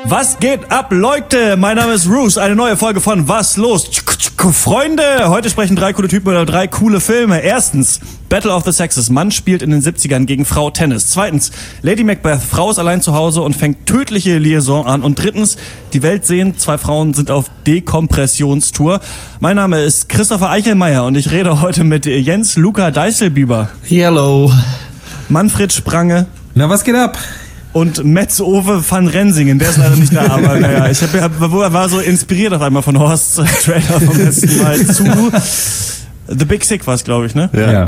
Was geht ab, Leute? Mein Name ist Roos. Eine neue Folge von Was los? Freunde, heute sprechen 3 coole Typen über 3 coole Filme. Erstens, Battle of the Sexes. Mann spielt in den 70ern gegen Frau Tennis. Zweitens, Lady Macbeth. Frau ist allein zu Hause und fängt tödliche Liaison an. Und drittens, die Welt sehen. 2 Frauen sind auf Dekompressionstour. Mein Name ist Christopher Eichelmeier und ich rede heute mit Jens Luca Deißelbüber. Hello. Manfred Sprange. Na, was geht ab? Und Metz-Ove van Rensingen, der ist leider nicht da, aber naja, ich war so inspiriert auf einmal von Horsts Trailer vom letzten Mal zu The Big Sick war's, glaube ich, ne? Ja.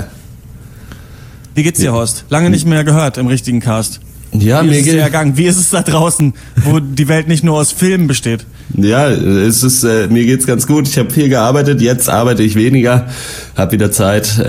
Wie geht's dir, Horst? Lange nicht mehr gehört im richtigen Cast. Ja, mir geht's ergangen. Wie ist es da draußen, wo die Welt nicht nur aus Filmen besteht? Ja, mir geht's ganz gut. Ich habe viel gearbeitet, jetzt arbeite ich weniger, habe wieder Zeit.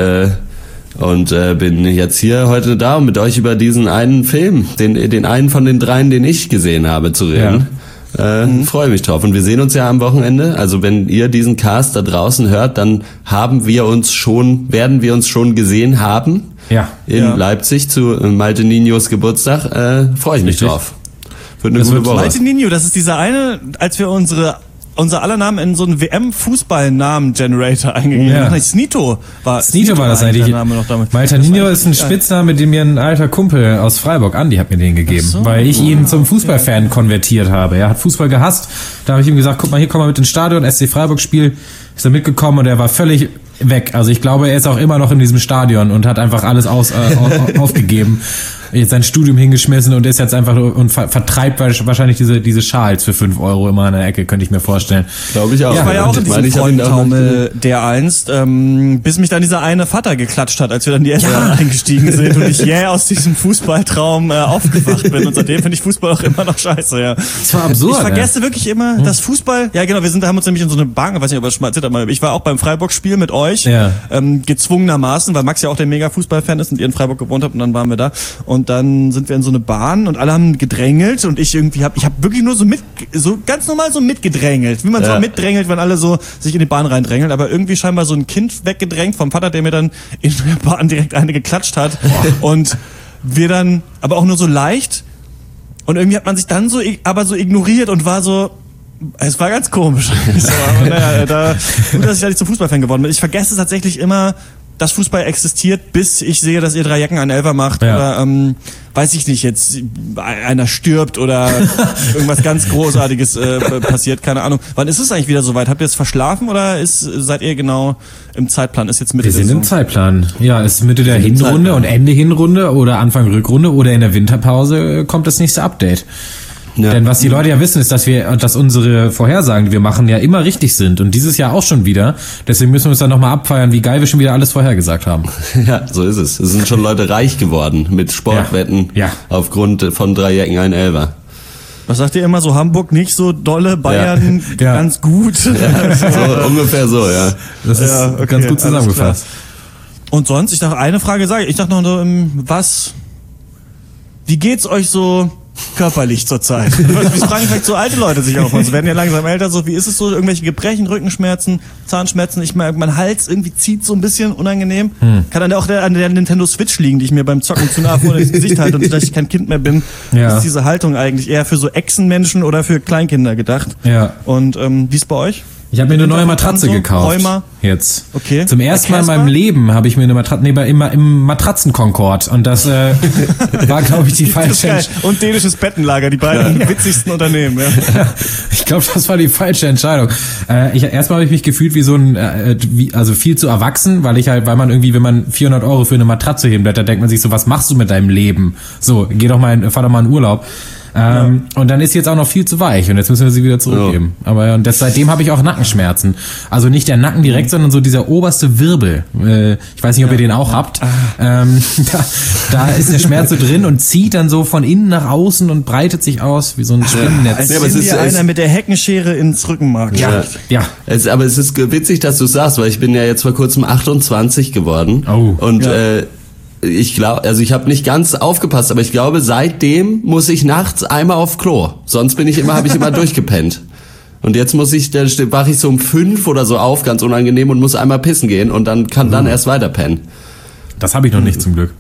Und bin jetzt hier heute da, um mit euch über diesen einen Film, den einen von den 3, den ich gesehen habe, zu reden. Ja. Freue mich drauf. Und wir sehen uns ja am Wochenende. Also wenn ihr diesen Cast da draußen hört, dann werden wir uns schon gesehen haben. Ja. In Leipzig zu Malte Ninos Geburtstag. Freue ich mich drauf. Wird eine gute Woche. Malte Nino, das ist dieser eine, als wir unser aller Namen in so einen WM-Fußball-Namen-Generator eingegeben haben. Ja. Snito war das eigentlich. Malte Nino ist ein Spitzname, den mir ein alter Kumpel aus Freiburg, Andi, hat mir den gegeben, weil ich ihn zum Fußballfan konvertiert habe. Er hat Fußball gehasst. Da habe ich ihm gesagt, guck mal, hier komm mal mit ins Stadion, SC Freiburg-Spiel. Ist er mitgekommen und er war völlig weg. Also ich glaube, er ist auch immer noch in diesem Stadion und hat einfach alles aufgegeben. Jetzt sein Studium hingeschmissen und ist jetzt einfach und vertreibt wahrscheinlich diese Schals für 5 Euro immer an der Ecke, könnte ich mir vorstellen. Glaube ich auch. Ja, ich war ja auch in diesem Freundentaumel der einst, bis mich dann dieser eine Vater geklatscht hat, als wir dann die S-Bahn eingestiegen sind und ich aus diesem Fußballtraum aufgewacht bin und seitdem finde ich Fußball auch immer noch scheiße, ja. Das war absurd. Ich vergesse wirklich immer, dass Fußball, ja genau, haben uns nämlich in so eine Bahn, ich weiß nicht, ob ihr das schon mal erzählt habt, ich war auch beim Freiburg-Spiel mit euch, gezwungenermaßen, weil Max ja auch der mega Fußballfan ist und ihr in Freiburg gewohnt habt und dann waren wir da. Und dann sind wir in so eine Bahn und alle haben gedrängelt und ich habe wirklich nur so ganz normal so mitgedrängelt, wie man so mitdrängelt, wenn alle so sich in die Bahn reindrängeln, aber irgendwie scheinbar so ein Kind weggedrängt vom Vater, der mir dann in der Bahn direkt eine geklatscht hat und wir dann, aber auch nur so leicht und irgendwie hat man sich dann so ignoriert und war so, es war ganz komisch. Aber naja, gut, dass ich da nicht zum Fußballfan geworden bin. Ich vergesse tatsächlich immer, dass Fußball existiert, bis ich sehe, dass ihr 3 Jacken an Elfer macht oder weiß ich nicht, jetzt einer stirbt oder irgendwas ganz Großartiges passiert, keine Ahnung. Wann ist es eigentlich wieder soweit? Habt ihr es verschlafen oder seid ihr genau im Zeitplan? Ist jetzt Mitte der Saison? Wir sind im Zeitplan. Ja, es ist Mitte der Hinrunde und Ende Hinrunde oder Anfang Rückrunde oder in der Winterpause kommt das nächste Update. Ja. Denn was die Leute ja wissen, ist, dass unsere Vorhersagen, die wir machen, ja immer richtig sind. Und dieses Jahr auch schon wieder. Deswegen müssen wir uns dann nochmal abfeiern, wie geil wir schon wieder alles vorhergesagt haben. Ja, so ist es. Es sind schon Leute reich geworden mit Sportwetten aufgrund von 3 Jacken ein Elfer. Was sagt ihr immer so? Hamburg nicht so dolle, Bayern ganz gut? Ja, so, ungefähr so, ja. Das ist ganz gut zusammengefasst. Und sonst, ich dachte, eine Frage sage ich. Ich dachte noch so, wie geht's euch so körperlich zurzeit? Wie fragen vielleicht so alte Leute sich auch mal. Sie werden ja langsam älter, so wie ist es so? Irgendwelche Gebrechen, Rückenschmerzen, Zahnschmerzen? Ich meine, mein Hals irgendwie zieht so ein bisschen unangenehm. Kann dann auch an der Nintendo Switch liegen, die ich mir beim Zocken zu nah vor das Gesicht halte und dass ich kein Kind mehr bin. Ja. Ist diese Haltung eigentlich eher für so Echsenmenschen oder für Kleinkinder gedacht? Ja. Und wie ist bei euch? Ich habe mir eine neue Matratze gekauft. Rheuma. Jetzt. Okay. Zum ersten Mal in meinem Leben habe ich mir eine Matratze, im Matratzenkonkord. Und das war, glaube ich, die falsche Entscheidung. Und dänisches Bettenlager, die beiden witzigsten Unternehmen. Ja. Ich glaube, das war die falsche Entscheidung. Erstmal habe ich mich gefühlt wie so also viel zu erwachsen, weil man irgendwie, wenn man 400 Euro für eine Matratze hinblättert, denkt man sich so, was machst du mit deinem Leben? So, fahr doch mal in Urlaub. Und dann ist sie jetzt auch noch viel zu weich und jetzt müssen wir sie wieder zurückgeben. Aber seitdem habe ich auch Nackenschmerzen. Also nicht der Nacken direkt, sondern so dieser oberste Wirbel. Ich weiß nicht, ob ihr den auch habt. Da ist der Schmerz so drin und zieht dann so von innen nach außen und breitet sich aus wie so ein Spinnennetz. Als wenn dir einer mit der Heckenschere ins Rückenmark. Ja. Aber es ist witzig, dass du sagst, weil ich bin ja jetzt vor kurzem 28 geworden. Und ich glaube, also ich habe nicht ganz aufgepasst, aber ich glaube, seitdem muss ich nachts einmal auf Klo. Sonst habe ich immer durchgepennt. Und jetzt wache ich so um 5 oder so auf, ganz unangenehm, und muss einmal pissen gehen und dann kann dann erst weiter pennen. Das habe ich noch nicht, zum Glück.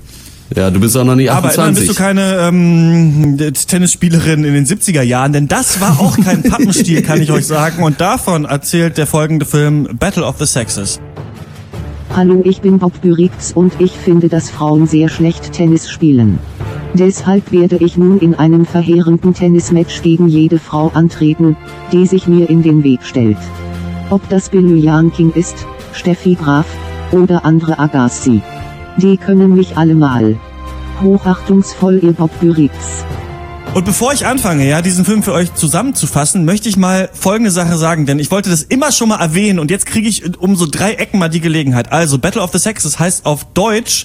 Ja, du bist auch noch nicht 28. Aber bist du keine Tennisspielerin in den 70er Jahren, denn das war auch kein Pappenstiel, kann ich euch sagen. Und davon erzählt der folgende Film Battle of the Sexes. Hallo, ich bin Bob Bürix und ich finde, dass Frauen sehr schlecht Tennis spielen. Deshalb werde ich nun in einem verheerenden Tennismatch gegen jede Frau antreten, die sich mir in den Weg stellt. Ob das Billie Jean King ist, Steffi Graf oder andere Agassi. Die können mich alle mal. Hochachtungsvoll, ihr Bob Bürix. Und bevor ich anfange, diesen Film für euch zusammenzufassen, möchte ich mal folgende Sache sagen, denn ich wollte das immer schon mal erwähnen und jetzt kriege ich um so 3 Ecken mal die Gelegenheit. Also, Battle of the Sexes heißt auf Deutsch,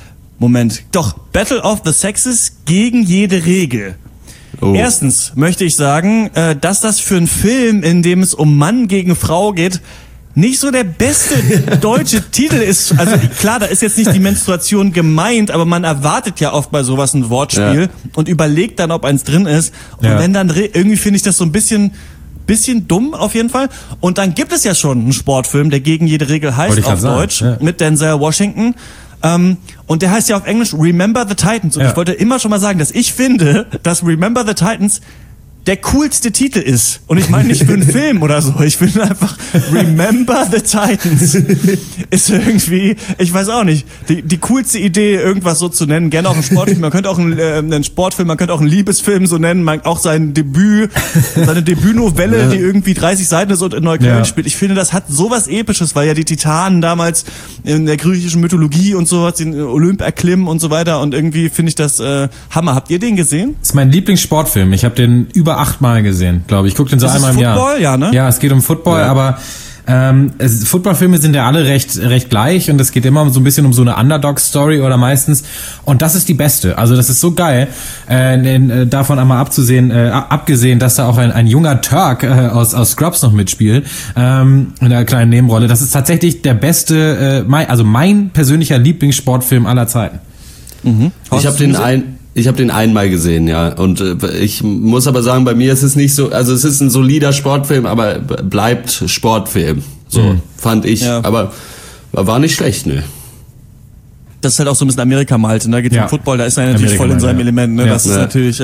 Battle of the Sexes gegen jede Regel. Oh. Erstens möchte ich sagen, dass das für einen Film, in dem es um Mann gegen Frau geht, nicht so der beste deutsche Titel ist. Also klar, da ist jetzt nicht die Menstruation gemeint, aber man erwartet ja oft bei sowas ein Wortspiel und überlegt dann, ob eins drin ist. Und wenn dann irgendwie finde ich das so ein bisschen dumm auf jeden Fall. Und dann gibt es ja schon einen Sportfilm, der gegen jede Regel heißt auf Deutsch, mit Denzel Washington. Und der heißt ja auf Englisch Remember the Titans. Und ich wollte immer schon mal sagen, dass ich finde, dass Remember the Titans der coolste Titel ist. Und ich meine nicht für einen Film oder so. Ich finde einfach Remember the Titans ist irgendwie, ich weiß auch nicht, die coolste Idee, irgendwas so zu nennen. Gerne auch ein Sportfilm. Man könnte auch einen Sportfilm, man könnte auch einen Liebesfilm so nennen. Auch seine Debütnovelle, die irgendwie 30 Seiten ist und in Neukölln spielt. Ich finde, das hat sowas Episches, weil ja die Titanen damals in der griechischen Mythologie und sowas den Olymp erklimmen und so weiter. Und irgendwie finde ich das Hammer. Habt ihr den gesehen? Das ist mein Lieblingssportfilm. Ich habe den über 8-mal gesehen, glaube ich. Ich gucke den so einmal im Jahr. Football? Ja, ne? Ja, es geht um Football, aber Footballfilme sind ja alle recht gleich und es geht immer so ein bisschen um so eine Underdog-Story oder meistens. Und das ist die beste. Also das ist so geil. Davon einmal abgesehen, dass da auch ein junger Turk aus Scrubs noch mitspielt, in einer kleinen Nebenrolle. Das ist tatsächlich der beste, mein persönlicher Lieblingssportfilm aller Zeiten. Mhm. Ich habe den einmal gesehen, und ich muss aber sagen, bei mir ist es nicht so, also es ist ein solider Sportfilm, aber bleibt Sportfilm, fand ich, aber war nicht schlecht, ne. Das ist halt auch so ein bisschen Amerika-Malte, da geht's um Football, da ist er natürlich voll in seinem Element, ne, das ist natürlich,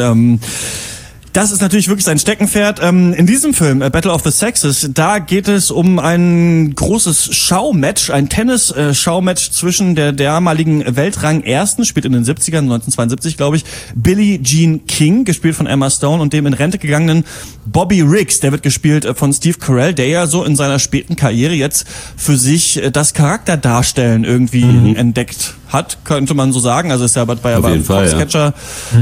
das ist natürlich wirklich sein Steckenpferd. In diesem Film, Battle of the Sexes, da geht es um ein großes Schaumatch, ein Tennis-Schaumatch zwischen der damaligen Weltrang-Ersten, spielt in den 70ern, 1972, glaube ich, Billie Jean King, gespielt von Emma Stone, und dem in Rente gegangenen Bobby Riggs, der wird gespielt von Steve Carell, der ja so in seiner späten Karriere jetzt für sich das Charakterdarstellen irgendwie entdeckt hat, könnte man so sagen. Also ist ja bei Foxcatcher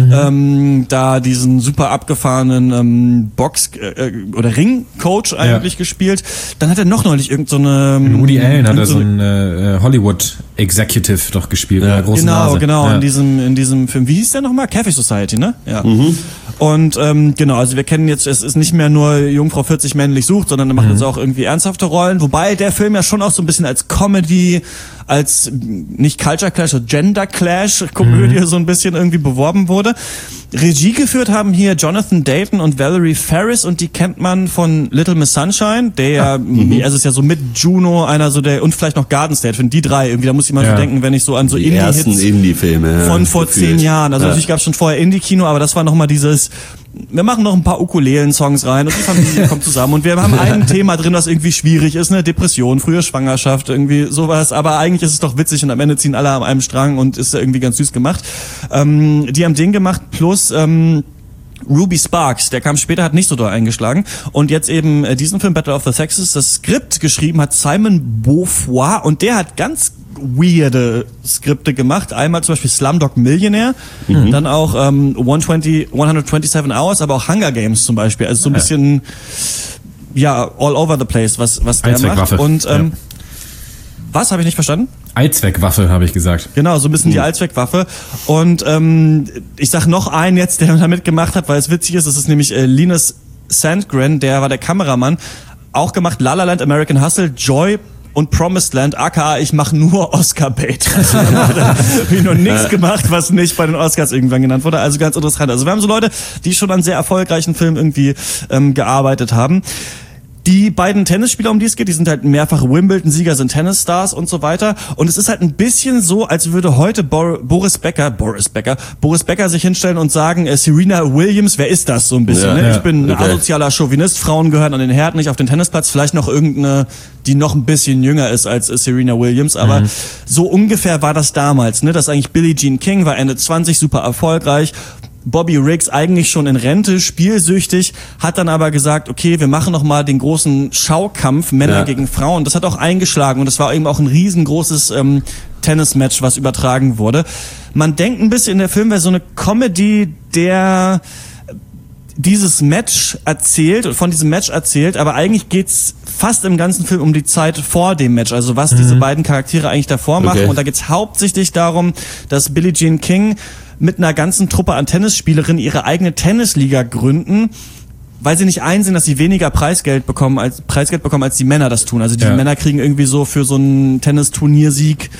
da diesen super abgefahrenen Box- oder Ring-Coach eigentlich gespielt. Dann hat er noch neulich irgend so eine... Woody Allen hat er so ein Hollywood-Executive doch gespielt. Ja. Genau, in diesem Film. Wie hieß der nochmal? Catfish Society, ne? Ja. Und also wir kennen jetzt, es ist nicht mehr nur Jungfrau 40 männlich sucht, sondern er macht jetzt auch irgendwie ernsthafte Rollen, wobei der Film ja schon auch so ein bisschen als Comedy, als nicht Culture Clash, sondern Gender Clash Komödie so ein bisschen irgendwie beworben wurde. Regie geführt haben hier Jonathan Dayton und Valerie Faris, und die kennt man von Little Miss Sunshine, der ja, es ist ja so mit Juno einer so der, und vielleicht noch Garden State, finde die drei irgendwie, da muss ich mal so denken, wenn ich so an so die ersten Indie-Filme von vor 10 Jahren, also natürlich gab es schon vorher Indie-Kino, aber das war nochmal dieses, wir machen noch ein paar Ukulelen-Songs rein und die Familie kommt zusammen und wir haben ein Thema drin, das irgendwie schwierig ist, ne, Depression, frühe Schwangerschaft, irgendwie sowas, aber eigentlich ist es doch witzig und am Ende ziehen alle an einem Strang und ist irgendwie ganz süß gemacht. Die haben den gemacht, plus Ruby Sparks, der kam später, hat nicht so doll eingeschlagen, und jetzt eben diesen Film Battle of the Sexes, das Skript geschrieben hat Simon Beaufoy, und der hat ganz weirde Skripte gemacht. Einmal zum Beispiel Slumdog Millionaire, dann auch 127 Hours, aber auch Hunger Games zum Beispiel. Also so ein bisschen, all over the place, was der macht. Und was, habe ich nicht verstanden? Allzweckwaffe, habe ich gesagt. Genau, so ein bisschen die Allzweckwaffe. Und ich sag noch einen jetzt, der da mitgemacht hat, weil es witzig ist, das ist nämlich Linus Sandgren, der war der Kameramann. Auch gemacht La La Land, American Hustle, Joy und Promised Land, aka ich mache nur Oscar-Bait. Also habe ich noch nichts gemacht, was nicht bei den Oscars irgendwann genannt wurde. Also ganz interessant. Also wir haben so Leute, die schon an sehr erfolgreichen Filmen irgendwie gearbeitet haben. Die beiden Tennisspieler, um die es geht, die sind halt mehrfache Wimbledon-Sieger, sind Tennisstars und so weiter. Und es ist halt ein bisschen so, als würde heute Boris Becker sich hinstellen und sagen, Serena Williams, wer ist das so ein bisschen? Ne? Ich bin ein asozialer Chauvinist, Frauen gehören an den Herd, nicht auf den Tennisplatz, vielleicht noch irgendeine, die noch ein bisschen jünger ist als Serena Williams, aber so ungefähr war das damals, ne? Das eigentlich Billie Jean King war Ende 20, super erfolgreich. Bobby Riggs eigentlich schon in Rente, spielsüchtig, hat dann aber gesagt, okay, wir machen noch mal den großen Schaukampf Männer gegen Frauen. Das hat auch eingeschlagen und das war eben auch ein riesengroßes Tennismatch, was übertragen wurde. Man denkt ein bisschen, der Film wäre so eine Comedy, der dieses Match erzählt und von diesem Match erzählt, aber eigentlich geht's fast im ganzen Film um die Zeit vor dem Match, also was diese beiden Charaktere eigentlich davor machen. Und da geht's hauptsächlich darum, dass Billie Jean King mit einer ganzen Truppe an Tennisspielerinnen ihre eigene Tennisliga gründen, weil sie nicht einsehen, dass sie weniger Preisgeld bekommen als die Männer das tun. Also die Männer kriegen irgendwie so für so einen Tennisturniersieg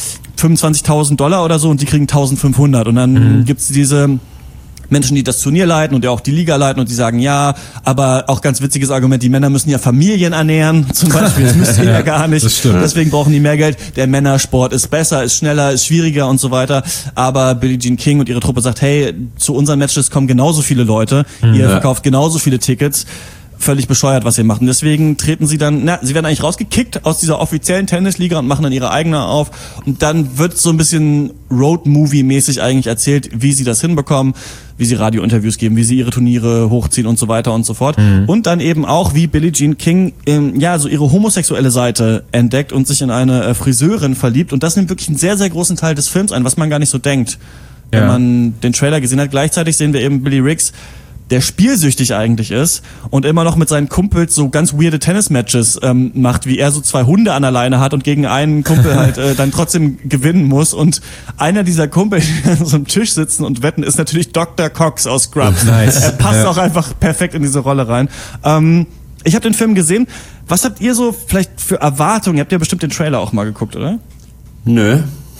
$25.000 oder so und die kriegen 1.500 und dann gibt's diese Menschen, die das Turnier leiten und ja auch die Liga leiten und die sagen, ja, aber auch ganz witziges Argument, die Männer müssen ja Familien ernähren, zum Beispiel, das müssen die ja gar nicht, deswegen brauchen die mehr Geld, der Männersport ist besser, ist schneller, ist schwieriger und so weiter, aber Billie Jean King und ihre Truppe sagt, hey, zu unseren Matches kommen genauso viele Leute, ihr verkauft genauso viele Tickets, völlig bescheuert, was sie machen. Deswegen treten sie dann, sie werden eigentlich rausgekickt aus dieser offiziellen Tennisliga und machen dann ihre eigene auf. Und dann wird so ein bisschen Road-Movie-mäßig eigentlich erzählt, wie sie das hinbekommen, wie sie Radiointerviews geben, wie sie ihre Turniere hochziehen und so weiter und so fort. Und dann eben auch, wie Billie Jean King, so ihre homosexuelle Seite entdeckt und sich in eine Friseurin verliebt. Und das nimmt wirklich einen sehr, sehr großen Teil des Films ein, was man gar nicht so denkt. Wenn man den Trailer gesehen hat. Gleichzeitig sehen wir eben Billy Riggs, der spielsüchtig eigentlich ist und immer noch mit seinen Kumpels so ganz weirde Tennismatches macht, wie er so 2 Hunde an der Leine hat und gegen einen Kumpel halt dann trotzdem gewinnen muss. Und einer dieser Kumpel, die an so einem Tisch sitzen und wetten, ist natürlich Dr. Cox aus Scrubs. Nice. Er passt auch einfach perfekt in diese Rolle rein. Ich habe den Film gesehen. Was habt ihr so vielleicht für Erwartungen? Ihr habt ja bestimmt den Trailer auch mal geguckt, oder? Nö.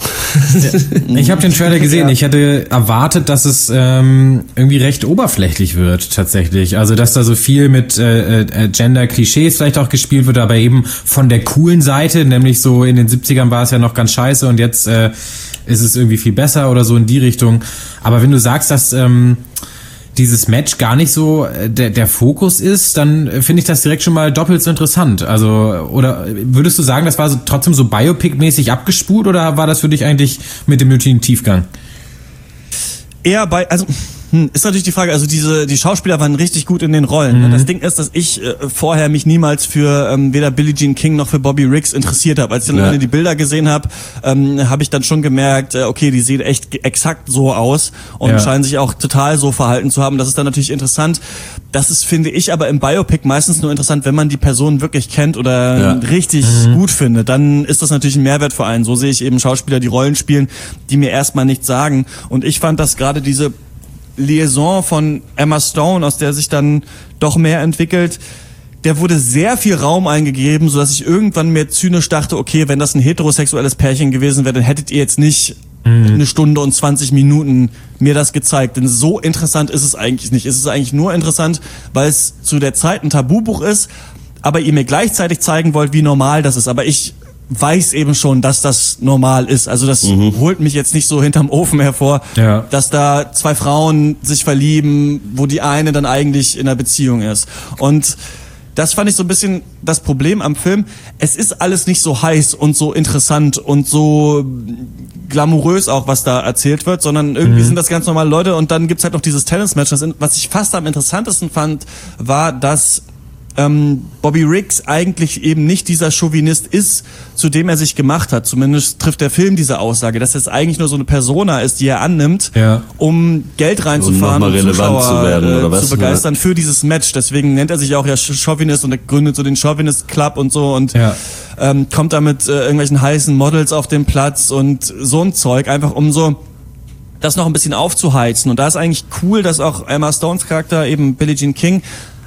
Ich habe den Trailer gesehen. Ich hätte erwartet, dass es irgendwie recht oberflächlich wird tatsächlich. Also dass da so viel mit Gender-Klischees vielleicht auch gespielt wird, aber eben von der coolen Seite, nämlich so in den 70ern war es ja noch ganz scheiße und jetzt ist es irgendwie viel besser oder so in die Richtung. Aber wenn du sagst, dass dieses Match gar nicht so der Fokus ist, dann finde ich das direkt schon mal doppelt so interessant. Also, oder würdest du sagen, das war so, trotzdem so Biopic-mäßig abgespult oder war das für dich eigentlich mit dem nötigen Tiefgang? Eher ist natürlich die Frage, also die Schauspieler waren richtig gut in den Rollen. Das Ding ist, dass ich vorher mich niemals für weder Billie Jean King noch für Bobby Riggs interessiert habe. Als ich dann die Bilder gesehen habe, habe ich dann schon gemerkt, okay, die sehen echt exakt so aus und scheinen sich auch total so verhalten zu haben. Das ist dann natürlich interessant. Das ist, finde ich, aber im Biopic meistens nur interessant, wenn man die Person wirklich kennt oder richtig gut findet. Dann ist das natürlich ein Mehrwert für einen. So sehe ich eben Schauspieler, die Rollen spielen, die mir erstmal nichts sagen. Und ich fand, dass gerade diese Liaison von Emma Stone, aus der sich dann doch mehr entwickelt, der wurde sehr viel Raum eingegeben, sodass ich irgendwann mir zynisch dachte, okay, wenn das ein heterosexuelles Pärchen gewesen wäre, dann hättet ihr jetzt nicht 1 Stunde und 20 Minuten mir das gezeigt. Denn so interessant ist es eigentlich nicht. Es ist eigentlich nur interessant, weil es zu der Zeit ein Tabubuch ist, aber ihr mir gleichzeitig zeigen wollt, wie normal das ist. Aber ich weiß eben schon, dass das normal ist. Also das holt mich jetzt nicht so hinterm Ofen hervor, dass da 2 Frauen sich verlieben, wo die eine dann eigentlich in einer Beziehung ist. Und das fand ich so ein bisschen das Problem am Film. Es ist alles nicht so heiß und so interessant und so glamourös auch, was da erzählt wird, sondern irgendwie sind das ganz normale Leute und dann gibt's halt noch dieses Tennismatch. Was ich fast am interessantesten fand, war, dass Bobby Riggs eigentlich eben nicht dieser Chauvinist ist, zu dem er sich gemacht hat. Zumindest trifft der Film diese Aussage, dass es eigentlich nur so eine Persona ist, die er annimmt, um Geld reinzufahren und Zuschauer zu werden, oder was? Zu begeistern für dieses Match. Deswegen nennt er sich auch ja Chauvinist und er gründet so den Chauvinist Club und so und kommt da mit irgendwelchen heißen Models auf den Platz und so ein Zeug, einfach um so das noch ein bisschen aufzuheizen. Und da ist eigentlich cool, dass auch Emma Stones Charakter, eben Billie Jean King,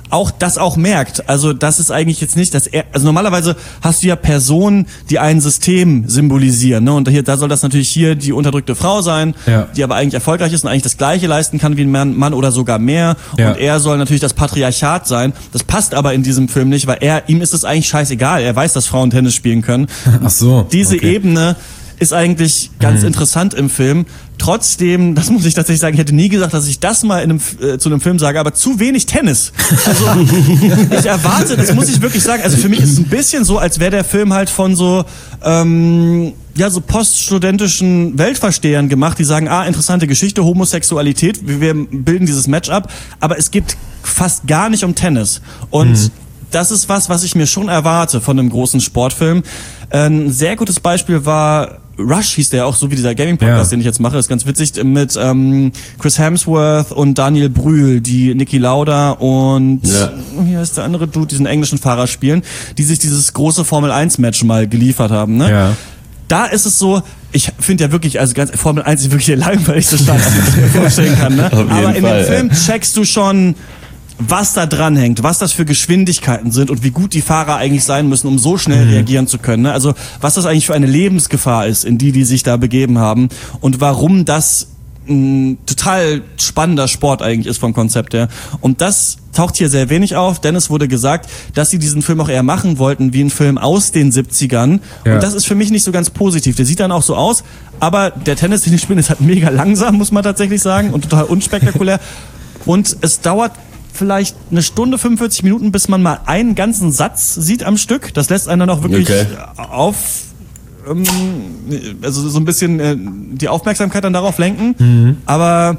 auch das auch merkt. Also das ist eigentlich jetzt nicht, dass er, also normalerweise hast du ja Personen, die ein System symbolisieren, ne? Und da soll das natürlich hier die unterdrückte Frau sein, die aber eigentlich erfolgreich ist und eigentlich das Gleiche leisten kann wie ein Mann oder sogar mehr. Ja. Und er soll natürlich das Patriarchat sein. Das passt aber in diesem Film nicht, weil ihm ist es eigentlich scheißegal. Er weiß, dass Frauen Tennis spielen können. Ach so. Diese Ebene ist eigentlich ganz interessant im Film. Trotzdem, das muss ich tatsächlich sagen, ich hätte nie gesagt, dass ich das mal zu einem Film sage, aber zu wenig Tennis. Also ich erwarte, das muss ich wirklich sagen, also für mich ist es ein bisschen so, als wäre der Film halt von so so poststudentischen Weltverstehern gemacht, die sagen, interessante Geschichte, Homosexualität, wir bilden dieses Match ab, aber es geht fast gar nicht um Tennis. Und das ist was ich mir schon erwarte von einem großen Sportfilm. Ein sehr gutes Beispiel war Rush, hieß der auch, so wie dieser Gaming-Podcast, den ich jetzt mache, ist ganz witzig, mit Chris Hemsworth und Daniel Brühl, die Niki Lauda und wie heißt der andere Dude, diesen englischen Fahrer spielen, die sich dieses große Formel-1-Match mal geliefert haben. Ne? Ja. Da ist es so, ich finde ja wirklich, also ganz Formel 1 ist wirklich der langweiligste Start, den ich mir vorstellen kann. Ne? Aber in dem Film checkst du schon, was da dran hängt, was das für Geschwindigkeiten sind und wie gut die Fahrer eigentlich sein müssen, um so schnell reagieren zu können. Ne? Also was das eigentlich für eine Lebensgefahr ist, in die sich da begeben haben und warum das ein total spannender Sport eigentlich ist vom Konzept her. Und das taucht hier sehr wenig auf, denn es wurde gesagt, dass sie diesen Film auch eher machen wollten wie ein Film aus den 70ern. Ja. Und das ist für mich nicht so ganz positiv. Der sieht dann auch so aus, aber der Tennis, den ich spiele, ist halt mega langsam, muss man tatsächlich sagen, und total unspektakulär. Und es dauert vielleicht eine Stunde, 45 Minuten, bis man mal einen ganzen Satz sieht am Stück. Das lässt einen dann auch wirklich also so ein bisschen die Aufmerksamkeit dann darauf lenken. Aber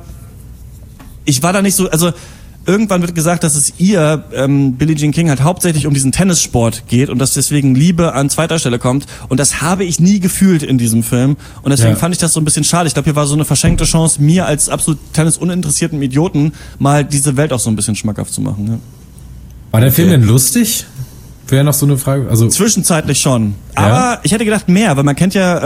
ich war da nicht so, also irgendwann wird gesagt, dass es Billie Jean King halt hauptsächlich um diesen Tennissport geht und dass deswegen Liebe an zweiter Stelle kommt. Und das habe ich nie gefühlt in diesem Film. Und deswegen fand ich das so ein bisschen schade. Ich glaube, hier war so eine verschenkte Chance, mir als absolut tennisunteressierten Idioten mal diese Welt auch so ein bisschen schmackhaft zu machen. Ja. War der Film denn lustig? Wäre noch so eine Frage. Also zwischenzeitlich schon. Aber ich hätte gedacht mehr, weil man kennt ja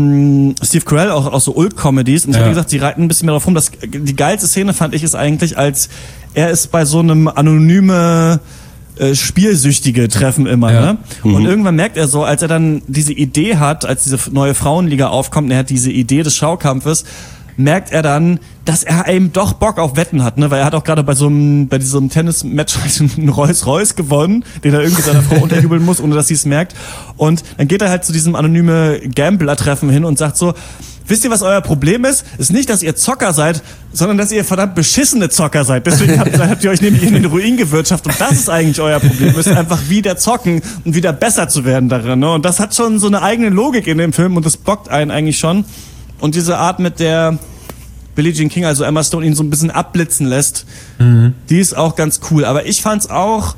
Steve Carell auch aus so Ult-Comedies. Und ich hätte gesagt, sie reiten ein bisschen mehr darauf rum. Die geilste Szene fand ich ist eigentlich, als er ist bei so einem anonyme Spielsüchtige Treffen immer. Ne? Und irgendwann merkt er so, als er dann diese Idee hat, als diese neue Frauenliga aufkommt, und er hat diese Idee des Schaukampfes, merkt er dann, dass er eben doch Bock auf Wetten hat, ne? Weil er hat auch gerade bei diesem Tennis-Match einen Rolls-Royce gewonnen, den er irgendwie seiner Frau unterjubeln muss, ohne dass sie es merkt. Und dann geht er halt zu diesem anonyme Gambler-Treffen hin und sagt so, wisst ihr, was euer Problem ist? Ist nicht, dass ihr Zocker seid, sondern dass ihr verdammt beschissene Zocker seid. Deswegen habt ihr euch nämlich in den Ruin gewirtschaftet. Und das ist eigentlich euer Problem. Ihr müsst einfach wieder zocken und wieder besser zu werden darin. Ne? Und das hat schon so eine eigene Logik in dem Film und das bockt einen eigentlich schon. Und diese Art, mit der Billie Jean King, also Emma Stone, ihn so ein bisschen abblitzen lässt, die ist auch ganz cool. Aber ich fand's auch,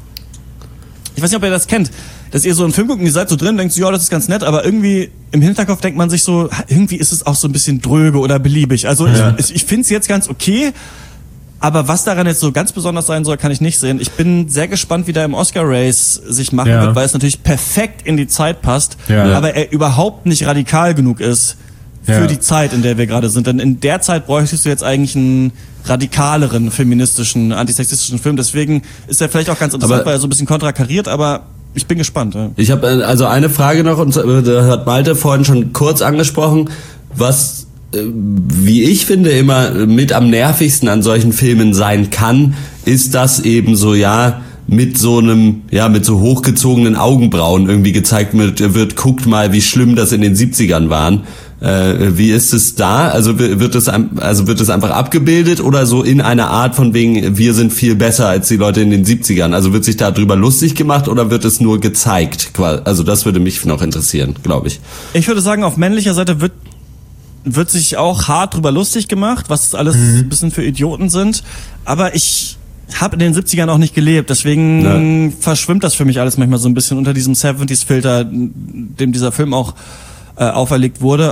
ich weiß nicht, ob ihr das kennt, dass ihr so einen Film guckt und ihr seid so drin, denkt so, ja, das ist ganz nett, aber irgendwie im Hinterkopf denkt man sich so, irgendwie ist es auch so ein bisschen dröge oder beliebig. Also ich find's jetzt ganz okay, aber was daran jetzt so ganz besonders sein soll, kann ich nicht sehen. Ich bin sehr gespannt, wie der im Oscar-Race sich machen wird, weil es natürlich perfekt in die Zeit passt, aber er überhaupt nicht radikal genug ist für die Zeit, in der wir gerade sind. Denn in der Zeit bräuchtest du jetzt eigentlich einen radikaleren, feministischen, antisexistischen Film. Deswegen ist er vielleicht auch ganz interessant, weil er so ein bisschen kontrakariert, aber ich bin gespannt. Ja. Ich habe also eine Frage noch, und da hat Malte vorhin schon kurz angesprochen, was, wie ich finde, immer mit am nervigsten an solchen Filmen sein kann, ist das eben so, mit so hochgezogenen Augenbrauen irgendwie gezeigt wird, guckt mal, wie schlimm das in den 70ern waren. Wie ist es da? Also wird es einfach abgebildet oder so in einer Art von wegen, wir sind viel besser als die Leute in den 70ern? Also wird sich da drüber lustig gemacht oder wird es nur gezeigt? Also das würde mich noch interessieren, glaube ich. Ich würde sagen, auf männlicher Seite wird sich auch hart drüber lustig gemacht, was alles ein bisschen für Idioten sind. Aber ich habe in den 70ern auch nicht gelebt, deswegen verschwimmt das für mich alles manchmal so ein bisschen unter diesem 70s-Filter, dem dieser Film auch auferlegt wurde.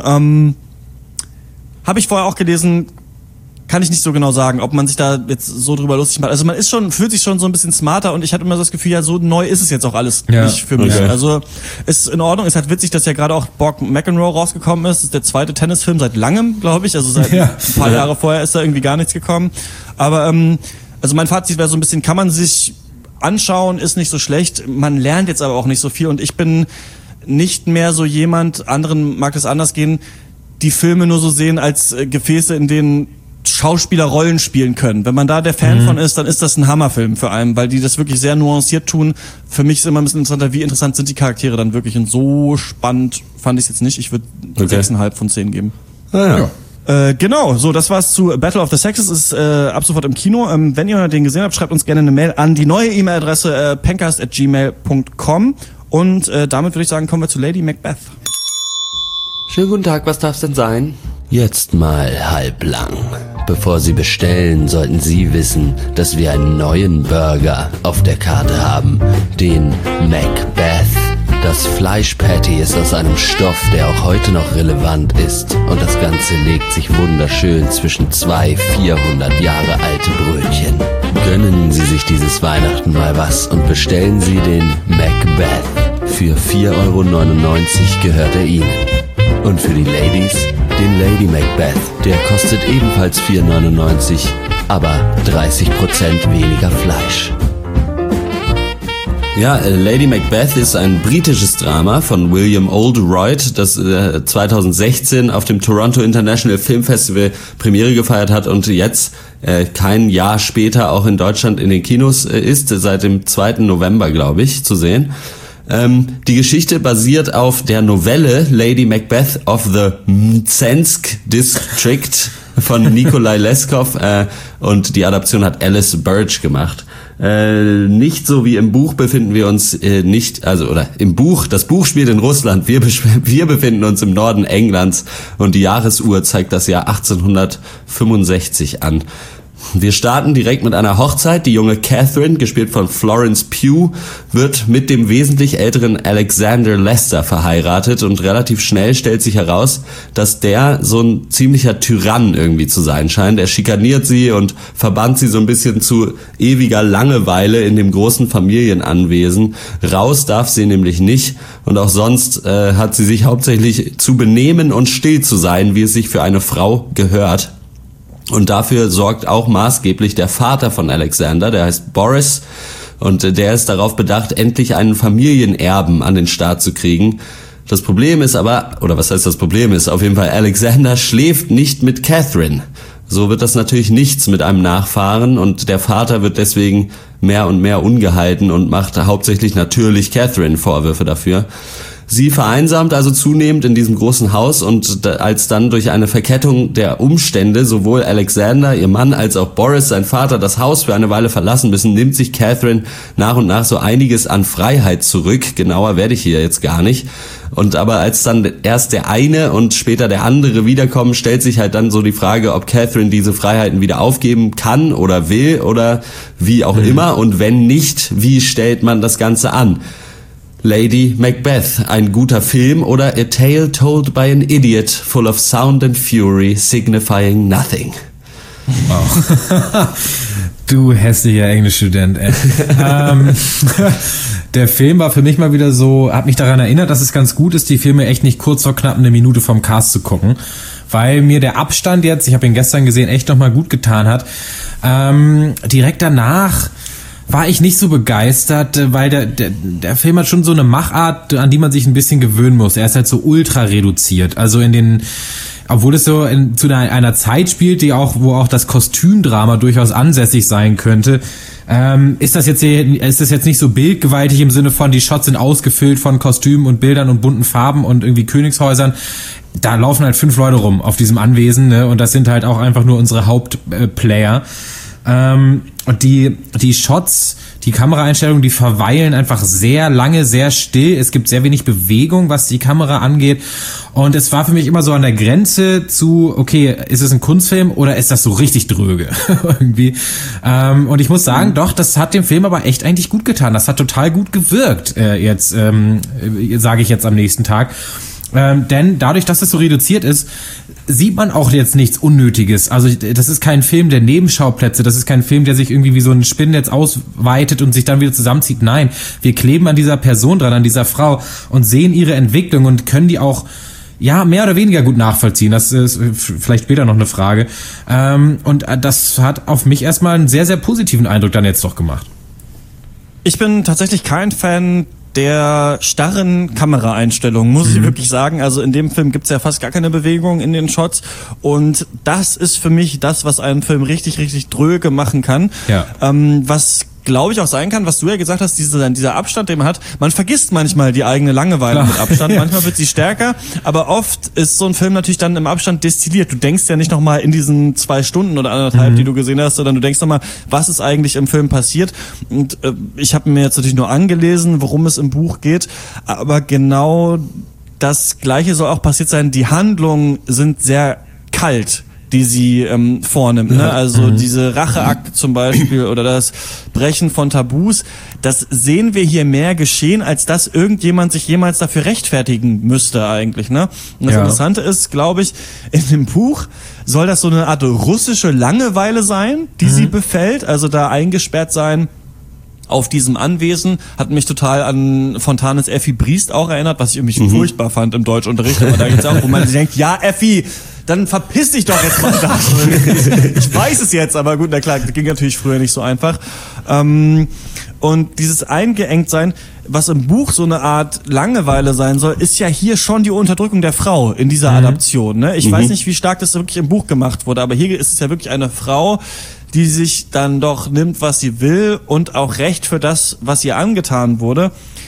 Habe ich vorher auch gelesen, kann ich nicht so genau sagen, ob man sich da jetzt so drüber lustig macht. Also man fühlt sich schon so ein bisschen smarter und ich hatte immer so das Gefühl, so neu ist es jetzt auch alles nicht für mich. Also ist in Ordnung, ist halt witzig, dass ja gerade auch Borg McEnroe rausgekommen ist. Das ist der zweite Tennisfilm seit langem, glaube ich. Also seit ein paar Jahre vorher ist da irgendwie gar nichts gekommen. Aber also mein Fazit wäre so ein bisschen, kann man sich anschauen, ist nicht so schlecht. Man lernt jetzt aber auch nicht so viel und ich bin nicht mehr so jemand, anderen mag es anders gehen, die Filme nur so sehen als Gefäße, in denen Schauspieler Rollen spielen können. Wenn man da der Fan von ist, dann ist das ein Hammerfilm für einen, weil die das wirklich sehr nuanciert tun. Für mich ist immer ein bisschen interessanter, wie interessant sind die Charaktere dann wirklich. Und so spannend fand ich es jetzt nicht. Ich würde 6,5 von 10 geben. Genau, so, das war's zu Battle of the Sexes, ist ab sofort im Kino. Wenn ihr den gesehen habt, schreibt uns gerne eine Mail an die neue E-Mail-Adresse pencast@gmail.com und damit würde ich sagen, kommen wir zu Lady Macbeth. Schönen guten Tag, was darf's denn sein? Jetzt mal halblang. Bevor Sie bestellen, sollten Sie wissen, dass wir einen neuen Burger auf der Karte haben, den Macbeth. Das Fleischpatty ist aus einem Stoff, der auch heute noch relevant ist, und das Ganze legt sich wunderschön zwischen 2 400 Jahre alte Brötchen. Gönnen Sie sich dieses Weihnachten mal was und bestellen Sie den Macbeth. Für 4,99 € gehört er Ihnen. Und für die Ladies, den Lady Macbeth. Der kostet ebenfalls 4,99 €, aber 30% weniger Fleisch. Ja, Lady Macbeth ist ein britisches Drama von William Oldroyd, das 2016 auf dem Toronto International Film Festival Premiere gefeiert hat und jetzt kein Jahr später auch in Deutschland in den Kinos ist, seit dem 2. November, glaube ich, zu sehen. Die Geschichte basiert auf der Novelle Lady Macbeth of the Mtsensk District von Nikolai Leskov und die Adaption hat Alice Birch gemacht. Nicht so wie im Buch befinden wir uns im Buch, das Buch spielt in Russland, wir befinden uns im Norden Englands und die Jahresuhr zeigt das Jahr 1865 an. Wir starten direkt mit einer Hochzeit. Die junge Catherine, gespielt von Florence Pugh, wird mit dem wesentlich älteren Alexander Leicester verheiratet und relativ schnell stellt sich heraus, dass der so ein ziemlicher Tyrann irgendwie zu sein scheint. Er schikaniert sie und verbannt sie so ein bisschen zu ewiger Langeweile in dem großen Familienanwesen. Raus darf sie nämlich nicht und auch sonst hat sie sich hauptsächlich zu benehmen und still zu sein, wie es sich für eine Frau gehört. Und dafür sorgt auch maßgeblich der Vater von Alexander, der heißt Boris, und der ist darauf bedacht, endlich einen Familienerben an den Start zu kriegen. Das Problem ist aber, oder was heißt das Problem ist, auf jeden Fall, Alexander schläft nicht mit Catherine. So wird das natürlich nichts mit einem Nachfahren und der Vater wird deswegen mehr und mehr ungehalten und macht hauptsächlich natürlich Catherine Vorwürfe dafür. Sie vereinsamt also zunehmend in diesem großen Haus und als dann durch eine Verkettung der Umstände sowohl Alexander, ihr Mann, als auch Boris, sein Vater, das Haus für eine Weile verlassen müssen, nimmt sich Catherine nach und nach so einiges an Freiheit zurück. Genauer werde ich hier jetzt gar nicht. Und aber als dann erst der eine und später der andere wiederkommen, stellt sich halt dann so die Frage, ob Catherine diese Freiheiten wieder aufgeben kann oder will oder wie auch immer. Und wenn nicht, wie stellt man das Ganze an? Lady Macbeth, ein guter Film oder A Tale Told by an Idiot full of sound and fury signifying nothing. Wow. Du hässlicher Englischstudent, ey. Der Film war für mich mal wieder so, hat mich daran erinnert, dass es ganz gut ist, die Filme echt nicht kurz vor knapp eine Minute vom Cast zu gucken, weil mir der Abstand jetzt, ich habe ihn gestern gesehen, echt nochmal gut getan hat. Direkt danach war ich nicht so begeistert, weil der Film hat schon so eine Machart, an die man sich ein bisschen gewöhnen muss. Er ist halt so ultra reduziert. Also obwohl es so zu einer Zeit spielt, wo auch das Kostümdrama durchaus ansässig sein könnte, ist das jetzt nicht so bildgewaltig im Sinne von, die Shots sind ausgefüllt von Kostümen und Bildern und bunten Farben und irgendwie Königshäusern. Da laufen halt 5 Leute rum auf diesem Anwesen, ne? Und das sind halt auch einfach nur unsere Hauptplayer. Und die Shots, die Kameraeinstellungen, die verweilen einfach sehr lange, sehr still. Es gibt sehr wenig Bewegung, was die Kamera angeht. Und es war für mich immer so an der Grenze zu, okay, ist es ein Kunstfilm oder ist das so richtig dröge irgendwie? Und ich muss sagen, doch, das hat dem Film aber echt eigentlich gut getan. Das hat total gut gewirkt, sage ich jetzt am nächsten Tag. Denn dadurch, dass es so reduziert ist, sieht man auch jetzt nichts Unnötiges. Also das ist kein Film der Nebenschauplätze, das ist kein Film, der sich irgendwie wie so ein Spinnennetz ausweitet und sich dann wieder zusammenzieht. Nein, wir kleben an dieser Person dran, an dieser Frau und sehen ihre Entwicklung und können die auch mehr oder weniger gut nachvollziehen. Das ist vielleicht später noch eine Frage. Und das hat auf mich erstmal einen sehr, sehr positiven Eindruck dann jetzt doch gemacht. Ich bin tatsächlich kein Fan der starren Kameraeinstellung, muss ich wirklich sagen. Also in dem Film gibt's ja fast gar keine Bewegung in den Shots und das ist für mich das, was einen Film richtig, richtig dröge machen kann. Ja. Was glaube ich auch sein kann, was du ja gesagt hast, dieser Abstand, den man hat. Man vergisst manchmal die eigene Langeweile mit Abstand. Ja. Manchmal wird sie stärker, aber oft ist so ein Film natürlich dann im Abstand destilliert. Du denkst ja nicht nochmal in diesen 2 Stunden oder 1,5, die du gesehen hast, sondern du denkst nochmal, was ist eigentlich im Film passiert? Und ich habe mir jetzt natürlich nur angelesen, worum es im Buch geht, aber genau das Gleiche soll auch passiert sein. Die Handlungen sind sehr kalt, die sie vornimmt. Ne? Also diese Racheakte zum Beispiel oder das Brechen von Tabus, das sehen wir hier mehr geschehen, als dass irgendjemand sich jemals dafür rechtfertigen müsste eigentlich. Ne? Und das Interessante ist, glaube ich, in dem Buch soll das so eine Art russische Langeweile sein, die sie befällt, also da eingesperrt sein auf diesem Anwesen, hat mich total an Fontanes Effi Briest auch erinnert, was ich irgendwie furchtbar fand im Deutschunterricht, aber da geht's auch, wo man sich denkt, ja Effi, dann verpiss dich doch jetzt mal da. Ich weiß es jetzt, aber gut, na klar, das ging natürlich früher nicht so einfach. Und dieses Eingeengtsein, was im Buch so eine Art Langeweile sein soll, ist ja hier schon die Unterdrückung der Frau in dieser Adaption. Ne? Ich weiß nicht, wie stark das wirklich im Buch gemacht wurde, aber hier ist es ja wirklich eine Frau, die sich dann doch nimmt, was sie will und auch Recht für das, was ihr angetan wurde.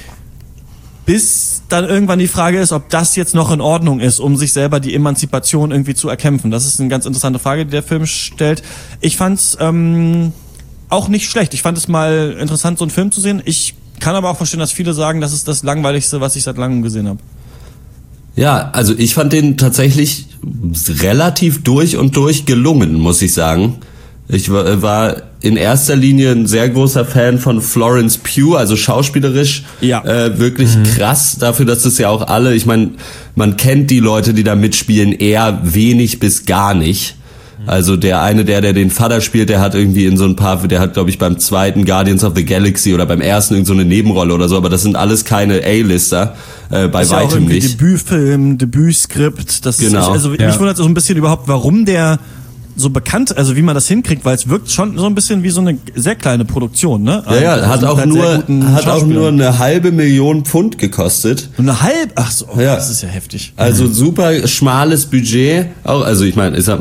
Bis dann irgendwann die Frage ist, ob das jetzt noch in Ordnung ist, um sich selber die Emanzipation irgendwie zu erkämpfen. Das ist eine ganz interessante Frage, die der Film stellt. Ich fand's auch nicht schlecht. Ich fand es mal interessant, so einen Film zu sehen. Ich kann aber auch verstehen, dass viele sagen, das ist das Langweiligste, was ich seit langem gesehen habe. Ja, also ich fand den tatsächlich relativ durch und durch gelungen, muss ich sagen. Ich war in erster Linie ein sehr großer Fan von Florence Pugh, also schauspielerisch wirklich krass dafür, dass das ja auch alle, ich meine, man kennt die Leute, die da mitspielen, eher wenig bis gar nicht. Also der eine, der den Vater spielt, der hat irgendwie in so ein paar, der hat glaube ich beim zweiten Guardians of the Galaxy oder beim ersten irgend so eine Nebenrolle oder so, aber das sind alles keine A-Lister, bei weitem ja auch nicht. Debütfilm, Debütskript, das genau. Also mich wundert so ein bisschen überhaupt, warum der so bekannt, also wie man das hinkriegt, weil es wirkt schon so ein bisschen wie so eine sehr kleine Produktion, ne? Ja, hat auch nur eine $500,000 Pfund gekostet. Eine halbe? Ach so, das ist ja heftig. Also super schmales Budget, auch, also ich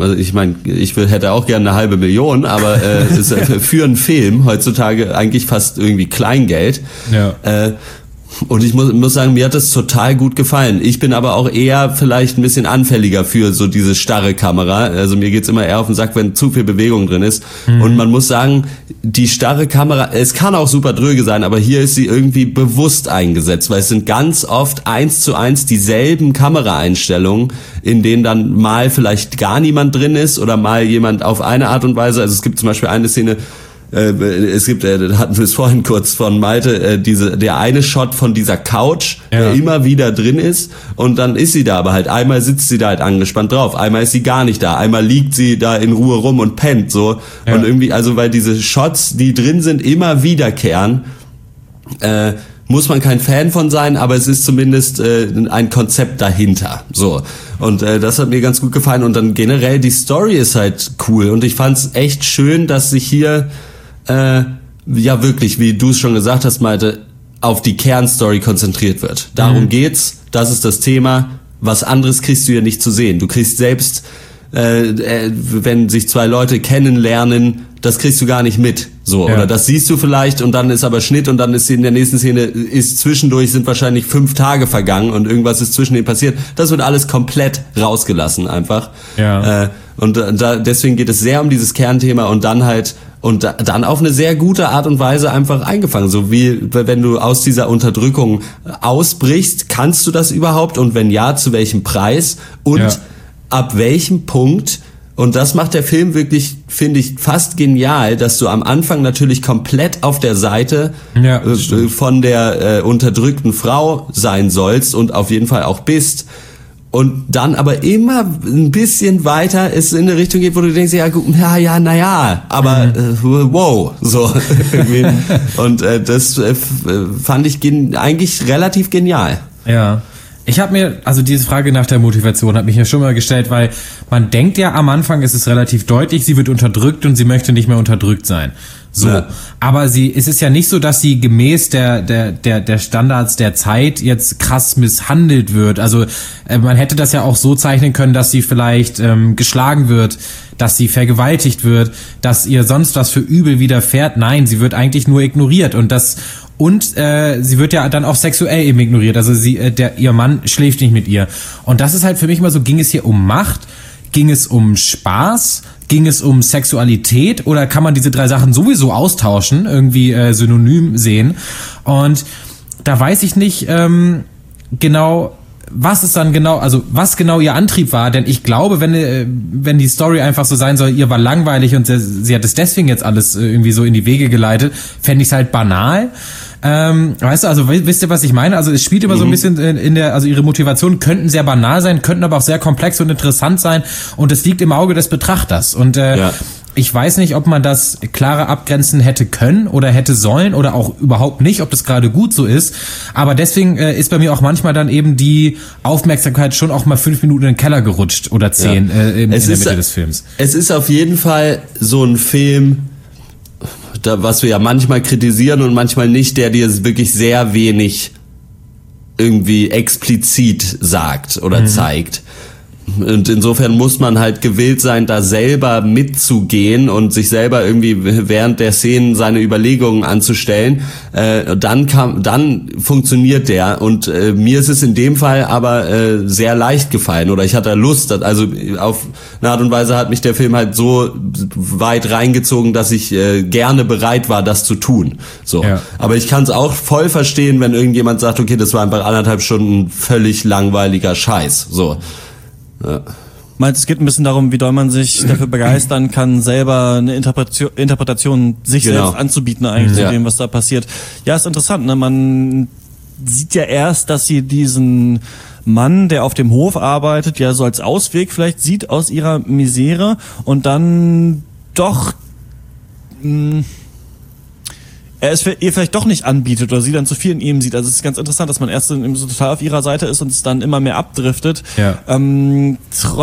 hätte auch gerne eine $500,000, aber ist für einen Film heutzutage eigentlich fast irgendwie Kleingeld. Ja. Und ich muss sagen, mir hat das total gut gefallen. Ich bin aber auch eher vielleicht ein bisschen anfälliger für so diese starre Kamera. Also mir geht's immer eher auf den Sack, wenn zu viel Bewegung drin ist. Und man muss sagen, die starre Kamera, es kann auch super dröge sein, aber hier ist sie irgendwie bewusst eingesetzt, weil es sind ganz oft 1:1 dieselben Kameraeinstellungen, in denen dann mal vielleicht gar niemand drin ist oder mal jemand auf eine Art und Weise. Also es gibt zum Beispiel eine Szene, hatten wir es vorhin kurz von Malte, der eine Shot von dieser Couch, der immer wieder drin ist und dann ist sie da, aber halt einmal sitzt sie da halt angespannt drauf, einmal ist sie gar nicht da, einmal liegt sie da in Ruhe rum und pennt so und irgendwie, also weil diese Shots, die drin sind, immer wiederkehren, muss man kein Fan von sein, aber es ist zumindest ein Konzept dahinter. So. Und das hat mir ganz gut gefallen. Und dann generell die Story ist halt cool. Und ich fand's echt schön, dass sich hier wirklich, wie du es schon gesagt hast, Malte, auf die Kernstory konzentriert wird. Darum geht's, das ist das Thema. Was anderes kriegst du ja nicht zu sehen. Du kriegst selbst, wenn sich 2 Leute kennenlernen, das kriegst du gar nicht mit. So, oder das siehst du vielleicht und dann ist aber Schnitt und dann ist in der nächsten Szene zwischendurch sind wahrscheinlich 5 Tage vergangen und irgendwas ist zwischen denen passiert. Das wird alles komplett rausgelassen einfach. Ja. Und deswegen geht es sehr um dieses Kernthema und dann halt dann auf eine sehr gute Art und Weise einfach eingefangen. So wie wenn du aus dieser Unterdrückung ausbrichst, kannst du das überhaupt und wenn ja, zu welchem Preis und ab welchem Punkt. Und das macht der Film wirklich, finde ich, fast genial, dass du am Anfang natürlich komplett auf der Seite von der unterdrückten Frau sein sollst und auf jeden Fall auch bist. Und dann aber immer ein bisschen weiter es in eine Richtung geht, wo du denkst, aber wow, so. Und das fand ich eigentlich relativ genial. Ja. Ich habe mir, also diese Frage nach der Motivation hat mich ja schon mal gestellt, weil man denkt ja am Anfang, es ist relativ deutlich, sie wird unterdrückt und sie möchte nicht mehr unterdrückt sein. So. Ja. Aber es ist ja nicht so, dass sie gemäß der Standards der Zeit jetzt krass misshandelt wird. Also man hätte das ja auch so zeichnen können, dass sie vielleicht geschlagen wird, dass sie vergewaltigt wird, dass ihr sonst was für Übel widerfährt. Nein, sie wird eigentlich nur ignoriert und sie wird ja dann auch sexuell eben ignoriert. Also ihr Mann schläft nicht mit ihr. Und das ist halt für mich mal so, ging es hier um Macht? Ging es um Spaß? Ging es um Sexualität? Oder kann man diese 3 Sachen sowieso austauschen, irgendwie synonym sehen? Und da weiß ich nicht genau, was genau ihr Antrieb war, denn ich glaube, wenn die Story einfach so sein soll, ihr war langweilig und sie hat es deswegen jetzt alles irgendwie so in die Wege geleitet, fände ich es halt banal. Weißt du, also wisst ihr, was ich meine? Also es spielt immer so ein bisschen also ihre Motivationen könnten sehr banal sein, könnten aber auch sehr komplex und interessant sein und es liegt im Auge des Betrachters und ich weiß nicht, ob man das klarer abgrenzen hätte können oder hätte sollen oder auch überhaupt nicht, ob das gerade gut so ist. Aber deswegen ist bei mir auch manchmal dann eben die Aufmerksamkeit schon auch mal 5 Minuten in den Keller gerutscht oder 10 in der Mitte des Films. Es ist auf jeden Fall so ein Film, was wir ja manchmal kritisieren und manchmal nicht, der dir wirklich sehr wenig irgendwie explizit sagt oder zeigt. Und insofern muss man halt gewillt sein, da selber mitzugehen und sich selber irgendwie während der Szenen seine Überlegungen anzustellen. Dann funktioniert der. Und mir ist es in dem Fall aber sehr leicht gefallen oder ich hatte Lust. Also auf eine Art und Weise hat mich der Film halt so weit reingezogen, dass ich gerne bereit war, das zu tun. So. Ja. Aber ich kann es auch voll verstehen, wenn irgendjemand sagt, okay, das war einfach 1,5 Stunden völlig langweiliger Scheiß. So. Ja. Meinst, es geht ein bisschen darum, wie doll man sich dafür begeistern kann, selber eine Interpretation sich selbst anzubieten eigentlich zu dem, was da passiert. Ja, ist interessant, ne? Man sieht ja erst, dass sie diesen Mann, der auf dem Hof arbeitet, ja so als Ausweg vielleicht sieht aus ihrer Misere und dann doch er es ihr vielleicht doch nicht anbietet oder sie dann zu viel in ihm sieht. Also es ist ganz interessant, dass man erst so total auf ihrer Seite ist und es dann immer mehr abdriftet. Ja. Mir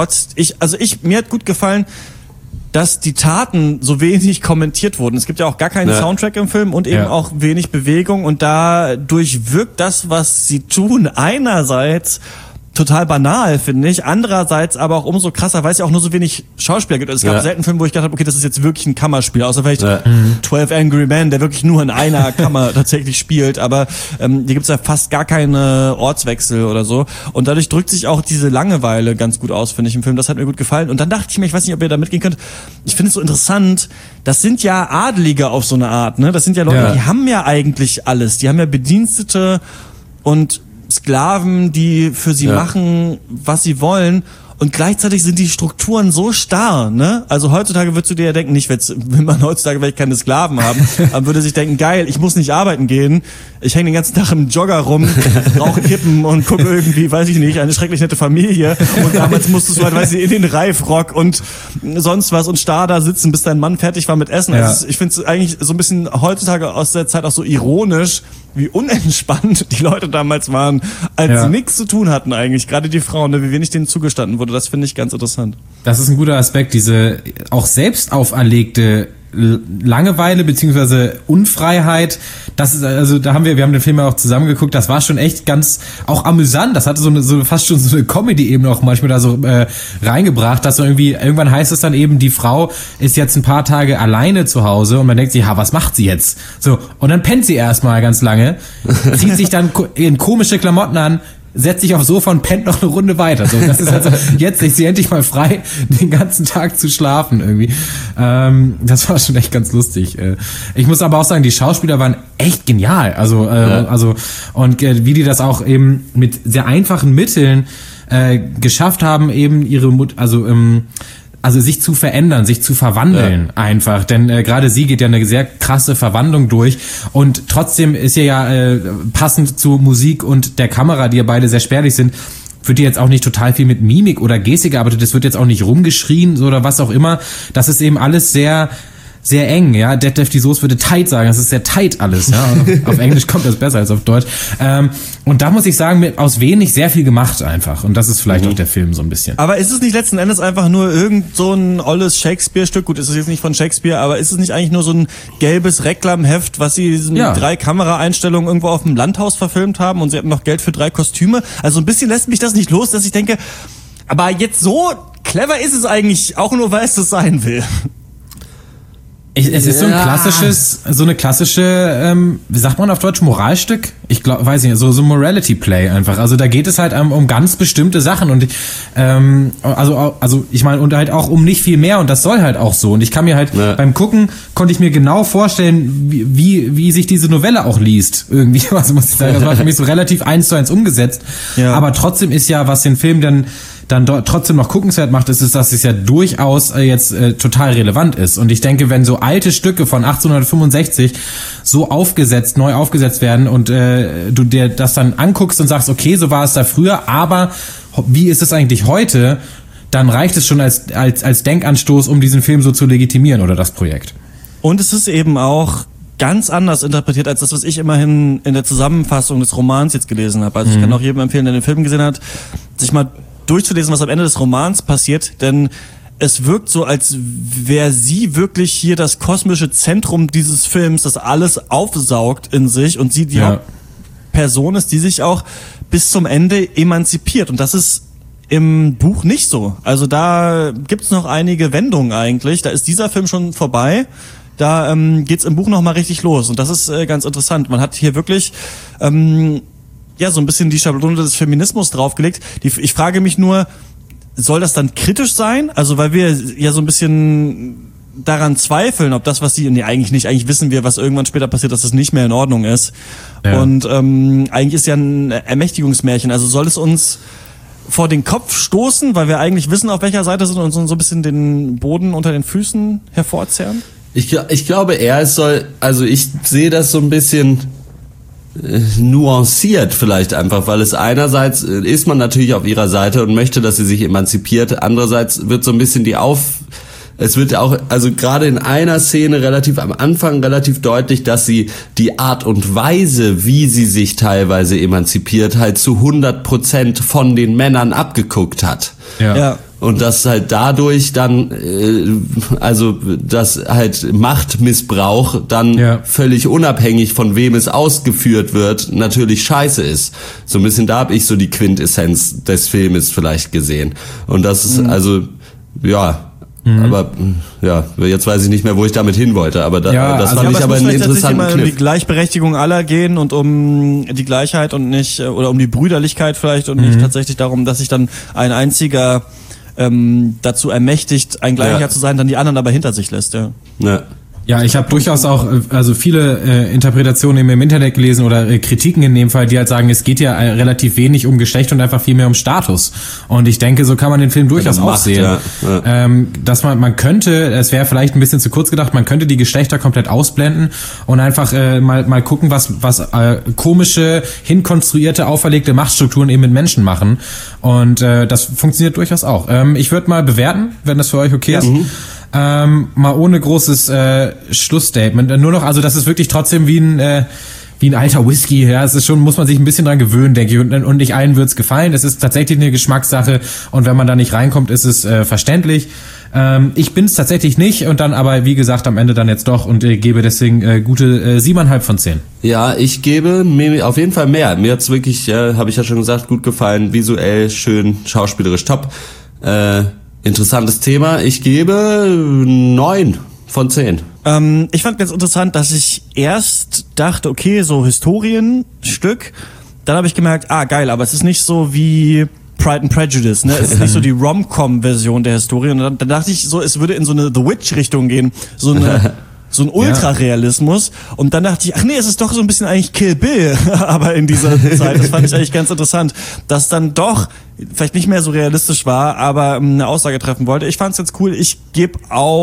hat gut gefallen, dass die Taten so wenig kommentiert wurden. Es gibt ja auch gar keinen Soundtrack im Film und eben auch wenig Bewegung und dadurch wirkt das, was sie tun, einerseits total banal, finde ich. Andererseits aber auch umso krasser, weil es ja auch nur so wenig Schauspieler gibt. Es gab selten Filme, wo ich gedacht habe, okay, das ist jetzt wirklich ein Kammerspiel, außer vielleicht 12 Angry Men, der wirklich nur in einer Kammer tatsächlich spielt. Aber hier gibt's ja fast gar keine Ortswechsel oder so. Und dadurch drückt sich auch diese Langeweile ganz gut aus, finde ich, im Film. Das hat mir gut gefallen. Und dann dachte ich mir, ich weiß nicht, ob ihr da mitgehen könnt, ich finde es so interessant, das sind ja Adelige auf so eine Art, ne? Das sind ja Leute, die haben ja eigentlich alles. Die haben ja Bedienstete und Sklaven, die für sie machen, was sie wollen. Und gleichzeitig sind die Strukturen so starr, ne? Also heutzutage würdest du dir ja denken, nicht, wenn man heutzutage vielleicht keine Sklaven haben, man würde sich denken, geil, ich muss nicht arbeiten gehen, ich hänge den ganzen Tag im Jogger rum, rauche Kippen und gucke irgendwie, weiß ich nicht, eine schrecklich nette Familie. Und damals musstest du halt, weiß ich, in den Reifrock und sonst was und starr da sitzen, bis dein Mann fertig war mit Essen. Ja. Also ich finde es eigentlich so ein bisschen heutzutage aus der Zeit auch so ironisch, wie unentspannt die Leute damals waren, als sie nichts zu tun hatten eigentlich. Gerade die Frauen, ne, wie wenig denen zugestanden wurde. Das finde ich ganz interessant. Das ist ein guter Aspekt, diese auch selbst auferlegte Langeweile beziehungsweise Unfreiheit. Das ist, also wir haben den Film ja auch zusammen geguckt, das war schon echt ganz auch amüsant. Das hatte so fast schon so eine Comedy eben auch manchmal da so reingebracht, dass so irgendwann heißt es dann eben, die Frau ist jetzt ein paar Tage alleine zu Hause und man denkt sich, was macht sie jetzt? So, und dann pennt sie erstmal ganz lange, zieht sich dann in komische Klamotten an, setzt sich aufs Sofa und pennt noch eine Runde weiter. So, das ist also jetzt ist sie endlich mal frei, den ganzen Tag zu schlafen irgendwie. Das war schon echt ganz lustig. Ich muss aber auch sagen, die Schauspieler waren echt genial. Also und wie die das auch eben mit sehr einfachen Mitteln geschafft haben, eben ihre also sich zu verändern, sich zu verwandeln einfach. Denn gerade sie geht ja eine sehr krasse Verwandlung durch. Und trotzdem ist ihr ja passend zu Musik und der Kamera, die ja beide sehr spärlich sind, wird jetzt auch nicht total viel mit Mimik oder Gestik gearbeitet. Das wird jetzt auch nicht rumgeschrien oder was auch immer. Das ist eben alles sehr sehr eng, ja. Detlef die Soße würde tight sagen, das ist sehr tight alles, ja. Auf Englisch kommt das besser als auf Deutsch. Und da muss ich sagen, aus wenig sehr viel gemacht einfach. Und das ist vielleicht auch der Film so ein bisschen. Aber ist es nicht letzten Endes einfach nur irgend so ein olles Shakespeare-Stück? Gut, ist es jetzt nicht von Shakespeare, aber ist es nicht eigentlich nur so ein gelbes Reklamheft, was sie mit 3 Kameraeinstellungen irgendwo auf dem Landhaus verfilmt haben und sie hatten noch Geld für 3 Kostüme? Also ein bisschen lässt mich das nicht los, dass ich denke, aber jetzt so clever ist es eigentlich auch nur, weil es das sein will. Es ist so eine klassische, wie sagt man auf Deutsch, Moralstück? Ich glaube, weiß nicht, so Morality Play einfach. Also da geht es halt um ganz bestimmte Sachen und also ich meine, und halt auch um nicht viel mehr und das soll halt auch so. Und ich kann mir halt beim Gucken konnte ich mir genau vorstellen, wie sich diese Novelle auch liest irgendwie. Also muss ich sagen, das war für mich so relativ 1:1 umgesetzt. Ja. Aber trotzdem ist ja, was den Film dann trotzdem noch guckenswert macht, ist es, dass es ja durchaus jetzt total relevant ist. Und ich denke, wenn so alte Stücke von 1865 so neu aufgesetzt werden und du dir das dann anguckst und sagst, okay, so war es da früher, aber wie ist es eigentlich heute, dann reicht es schon als Denkanstoß, um diesen Film so zu legitimieren oder das Projekt. Und es ist eben auch ganz anders interpretiert als das, was ich immerhin in der Zusammenfassung des Romans jetzt gelesen habe. Also ich kann auch jedem empfehlen, der den Film gesehen hat, sich mal durchzulesen, was am Ende des Romans passiert, denn es wirkt so, als wäre sie wirklich hier das kosmische Zentrum dieses Films, das alles aufsaugt in sich und sie die Hauptperson ist, die sich auch bis zum Ende emanzipiert. Und das ist im Buch nicht so. Also da gibt's noch einige Wendungen eigentlich. Da ist dieser Film schon vorbei. Da geht's im Buch noch mal richtig los. Und das ist ganz interessant. Man hat hier wirklich so ein bisschen die Schablone des Feminismus draufgelegt. Ich frage mich nur, soll das dann kritisch sein? Also weil wir ja so ein bisschen daran zweifeln, ob das, was sie, eigentlich nicht, eigentlich wissen wir, was irgendwann später passiert, dass das nicht mehr in Ordnung ist. Ja. Und eigentlich ist ja ein Ermächtigungsmärchen. Also soll es uns vor den Kopf stoßen, weil wir eigentlich wissen, auf welcher Seite sind und so ein bisschen den Boden unter den Füßen hervorzerren? Ich glaube eher, ich sehe das so ein bisschen nuanciert vielleicht einfach, weil es einerseits ist man natürlich auf ihrer Seite und möchte, dass sie sich emanzipiert, andererseits wird so ein bisschen es wird auch, also gerade in einer Szene relativ am Anfang relativ deutlich, dass sie die Art und Weise, wie sie sich teilweise emanzipiert, halt zu 100% von den Männern abgeguckt hat. Ja. Und dass halt dadurch dann, dass halt Machtmissbrauch dann völlig unabhängig von wem es ausgeführt wird, natürlich scheiße ist. So ein bisschen da habe ich so die Quintessenz des Filmes vielleicht gesehen. Und das ist aber jetzt weiß ich nicht mehr, wo ich damit hin wollte. Aber das fand ich aber einen interessanten Kniff. Um die Gleichberechtigung aller gehen und um die Gleichheit und nicht, oder um die Brüderlichkeit vielleicht und nicht tatsächlich darum, dass sich dann ein einziger dazu ermächtigt, ein Gleicher zu sein, dann die anderen aber hinter sich lässt. Ja, ich habe durchaus auch viele Interpretationen im Internet gelesen oder Kritiken in dem Fall, die halt sagen, es geht ja relativ wenig um Geschlecht und einfach viel mehr um Status. Und ich denke, so kann man den Film durchaus auch sehen. Dass man könnte, es wäre vielleicht ein bisschen zu kurz gedacht, man könnte die Geschlechter komplett ausblenden und einfach mal gucken, was komische, hinkonstruierte, auferlegte Machtstrukturen eben mit Menschen machen. Und das funktioniert durchaus auch. Ich würde mal bewerten, wenn das für euch okay ist. Mal ohne großes Schlussstatement. Nur noch, also das ist wirklich trotzdem wie ein alter Whisky. Ja, es ist schon, muss man sich ein bisschen dran gewöhnen, denke ich. Und nicht allen wird's gefallen. Es ist tatsächlich eine Geschmackssache. Und wenn man da nicht reinkommt, ist es verständlich. Ich bin's tatsächlich nicht. Und dann aber, wie gesagt, am Ende dann jetzt doch. Und gebe deswegen gute 7,5 von 10. Ja, ich gebe mir auf jeden Fall mehr. Mir hat's wirklich, habe ich ja schon gesagt, gut gefallen. Visuell schön, schauspielerisch top. Interessantes Thema. Ich gebe 9 von 10. Ich fand ganz interessant, dass ich erst dachte, okay, so Historienstück. Dann habe ich gemerkt, geil, aber es ist nicht so wie Pride and Prejudice, ne? Es ist nicht so die Rom-Com-Version der Historie. Und dann dachte ich so, es würde in so eine The Witch-Richtung gehen. So ein Ultrarealismus. Und dann dachte ich, ach nee, es ist doch so ein bisschen eigentlich Kill Bill, aber in dieser Zeit. Das fand ich eigentlich ganz interessant, dass dann doch vielleicht nicht mehr so realistisch war, aber eine Aussage treffen wollte. Ich fand's jetzt cool. Ich gebe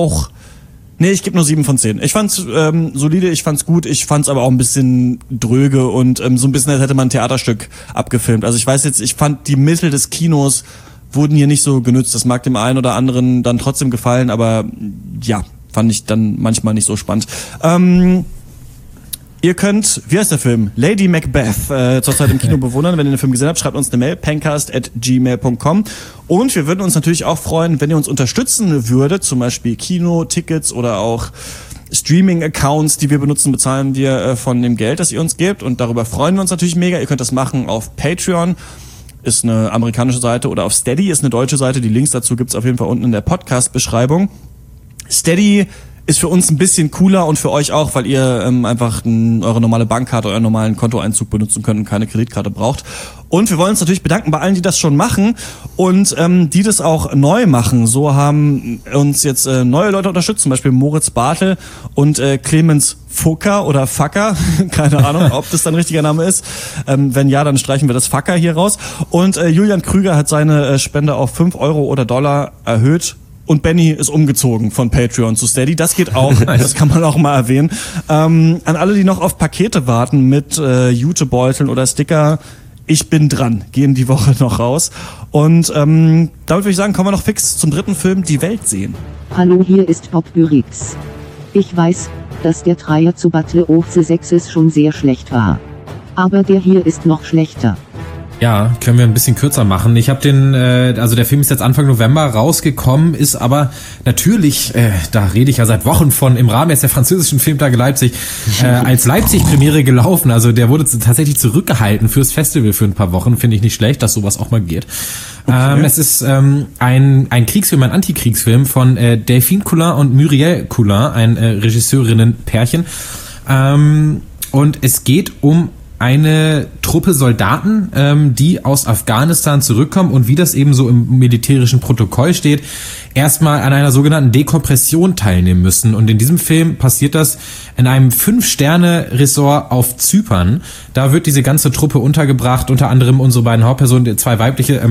nur 7 von 10. Ich fand's solide, ich fand's gut, ich fand's aber auch ein bisschen dröge und so ein bisschen, als hätte man ein Theaterstück abgefilmt. Also ich fand die Mittel des Kinos wurden hier nicht so genutzt. Das mag dem einen oder anderen dann trotzdem gefallen, aber ja, fand ich dann manchmal nicht so spannend. Ihr könnt, wie heißt der Film? Lady Macbeth zurzeit im Kino bewundern. Wenn ihr den Film gesehen habt, schreibt uns eine Mail, pencast@gmail.com. Und wir würden uns natürlich auch freuen, wenn ihr uns unterstützen würdet, zum Beispiel Kino-Tickets oder auch Streaming-Accounts, die wir benutzen, bezahlen wir von dem Geld, das ihr uns gebt. Und darüber freuen wir uns natürlich mega. Ihr könnt das machen auf Patreon, ist eine amerikanische Seite, oder auf Steady, ist eine deutsche Seite. Die Links dazu gibt's auf jeden Fall unten in der Podcast-Beschreibung. Steady ist für uns ein bisschen cooler und für euch auch, weil ihr einfach eure normale Bankkarte, euren normalen Kontoeinzug benutzen könnt und keine Kreditkarte braucht. Und wir wollen uns natürlich bedanken bei allen, die das schon machen und die das auch neu machen. So haben uns jetzt neue Leute unterstützt, zum Beispiel Moritz Bartel und Clemens Fucker oder Facker. Keine Ahnung, ob das dann richtiger Name ist. Wenn ja, dann streichen wir das Facker hier raus. Und Julian Krüger hat seine Spende auf 5 Euro oder $, erhöht. Und Benny ist umgezogen von Patreon zu Steady. Das geht auch, das kann man auch mal erwähnen. An alle, die noch auf Pakete warten mit Jutebeuteln oder Sticker, ich bin dran, gehen die Woche noch raus. Und damit würde ich sagen, kommen wir noch fix zum dritten Film, Die Welt sehen. Hallo, hier ist Bob Bürix. Ich weiß, dass der Dreier zu Battle of the Sexes schon sehr schlecht war. Aber der hier ist noch schlechter. Ja, können wir ein bisschen kürzer machen. Ich habe also der Film ist jetzt Anfang November rausgekommen, ist aber natürlich, da rede ich ja seit Wochen von, im Rahmen jetzt der französischen Filmtage Leipzig, als Leipzig-Premiere gelaufen. Also der wurde tatsächlich zurückgehalten fürs Festival für ein paar Wochen. Finde ich nicht schlecht, dass sowas auch mal geht. Okay. Es ist ein Kriegsfilm, ein Antikriegsfilm von Delphine Coulin und Muriel Coulin, ein Regisseurinnen-Pärchen. Und es geht um eine Truppe Soldaten, die aus Afghanistan zurückkommen und wie das eben so im militärischen Protokoll steht, erstmal an einer sogenannten Dekompression teilnehmen müssen. Und in diesem Film passiert das in einem 5-Sterne-Resort auf Zypern. Da wird diese ganze Truppe untergebracht, unter anderem unsere beiden Hauptpersonen, zwei weibliche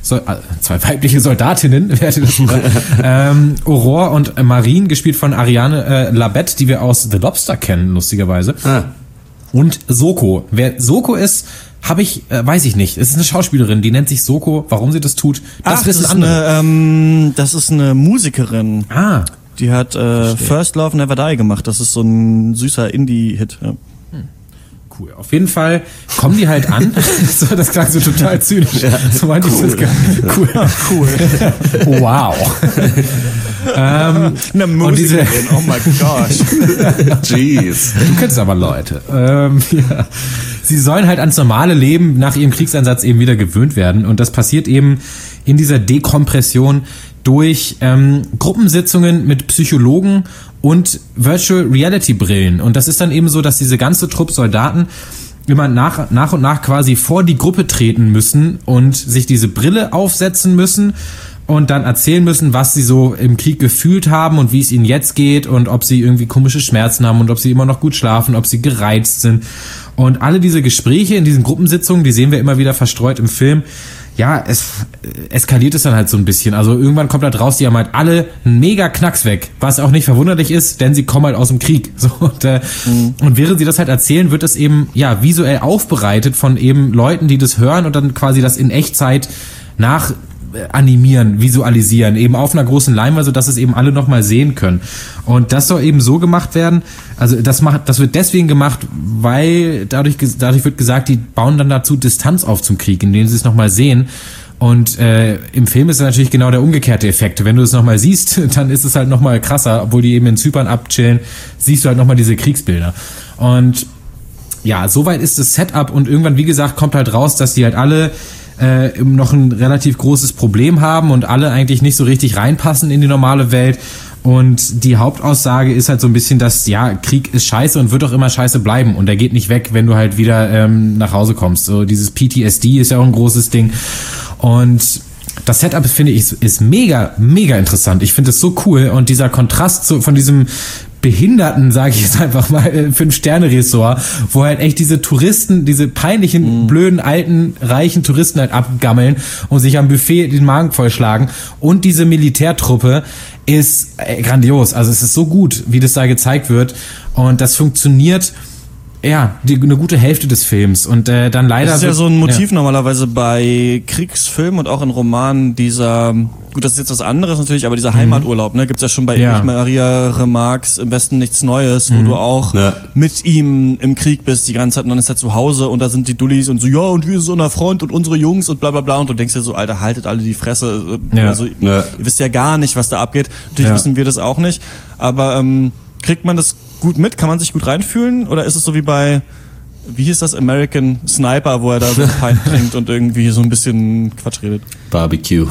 Soldatinnen, wer hätte das gesagt? Aurore und Marine, gespielt von Ariane Labette, die wir aus The Lobster kennen, lustigerweise. Und Soko. Wer Soko ist, weiß ich nicht. Es ist eine Schauspielerin, die nennt sich Soko. Warum sie das tut, das wissen andere. Das ist eine Musikerin. Die hat First Love Never Die gemacht. Das ist so ein süßer Indie-Hit. Ja. Cool. Auf jeden Fall kommen die halt an. So, das klang so total zynisch. Ja, so meinte ich das gar nicht. Cool. Wow. Eine Musikerin, oh my gosh. Jeez. Du kennst aber Leute. Ja. Sie sollen halt ans normale Leben nach ihrem Kriegseinsatz eben wieder gewöhnt werden. Und das passiert eben in dieser Dekompression durch Gruppensitzungen mit Psychologen und Virtual Reality Brillen. Und das ist dann eben so, dass diese ganze Truppe Soldaten immer nach und nach quasi vor die Gruppe treten müssen und sich diese Brille aufsetzen müssen und dann erzählen müssen, was sie so im Krieg gefühlt haben und wie es ihnen jetzt geht und ob sie irgendwie komische Schmerzen haben und ob sie immer noch gut schlafen, ob sie gereizt sind. Und alle diese Gespräche in diesen Gruppensitzungen, die sehen wir immer wieder verstreut im Film. Ja, es eskaliert es dann halt so ein bisschen. Also irgendwann kommt halt raus, die haben halt alle einen mega Knacks weg, was auch nicht verwunderlich ist, denn sie kommen halt aus dem Krieg. So, und während sie das halt erzählen, wird das eben ja visuell aufbereitet von eben Leuten, die das hören und dann quasi das in Echtzeit animieren, visualisieren, eben auf einer großen Leinwand, so dass es eben alle nochmal sehen können. Und das soll eben so gemacht werden, also das wird deswegen gemacht, weil dadurch wird gesagt, die bauen dann dazu Distanz auf zum Krieg, indem sie es nochmal sehen. Und im Film ist natürlich genau der umgekehrte Effekt. Wenn du es nochmal siehst, dann ist es halt nochmal krasser, obwohl die eben in Zypern abchillen, siehst du halt nochmal diese Kriegsbilder. Und ja, soweit ist das Setup und irgendwann, wie gesagt, kommt halt raus, dass die halt alle noch ein relativ großes Problem haben und alle eigentlich nicht so richtig reinpassen in die normale Welt. Und die Hauptaussage ist halt so ein bisschen, dass ja, Krieg ist scheiße und wird auch immer scheiße bleiben und der geht nicht weg, wenn du halt wieder nach Hause kommst. So dieses PTSD ist ja auch ein großes Ding. Und das Setup, finde ich, ist mega, mega interessant. Ich finde es so cool und dieser Kontrast von diesem Behinderten, sage ich jetzt einfach mal, 5-Sterne-Resort, wo halt echt diese Touristen, diese peinlichen, blöden, alten, reichen Touristen halt abgammeln und sich am Buffet den Magen vollschlagen und diese Militärtruppe ist grandios. Also es ist so gut, wie das da gezeigt wird und das funktioniert eine gute Hälfte des Films und dann leider... Das ist ja so ein Motiv normalerweise bei Kriegsfilmen und auch in Romanen dieser, gut, das ist jetzt was anderes natürlich, aber dieser Heimaturlaub, ne, gibt's ja schon bei Erich Maria Remarques Im Westen nichts Neues, wo du auch mit ihm im Krieg bist die ganze Zeit und dann ist er zu Hause und da sind die Dullis und so, ja, und wir sind so unser Freund und unsere Jungs und bla bla bla und du denkst dir so, Alter, haltet alle die Fresse, also ihr wisst ja gar nicht, was da abgeht, natürlich wissen wir das auch nicht, aber kriegt man das gut mit? Kann man sich gut reinfühlen? Oder ist es so wie bei, wie hieß das, American Sniper, wo er da so ein Pint trinkt und irgendwie so ein bisschen Quatsch redet? Barbecue.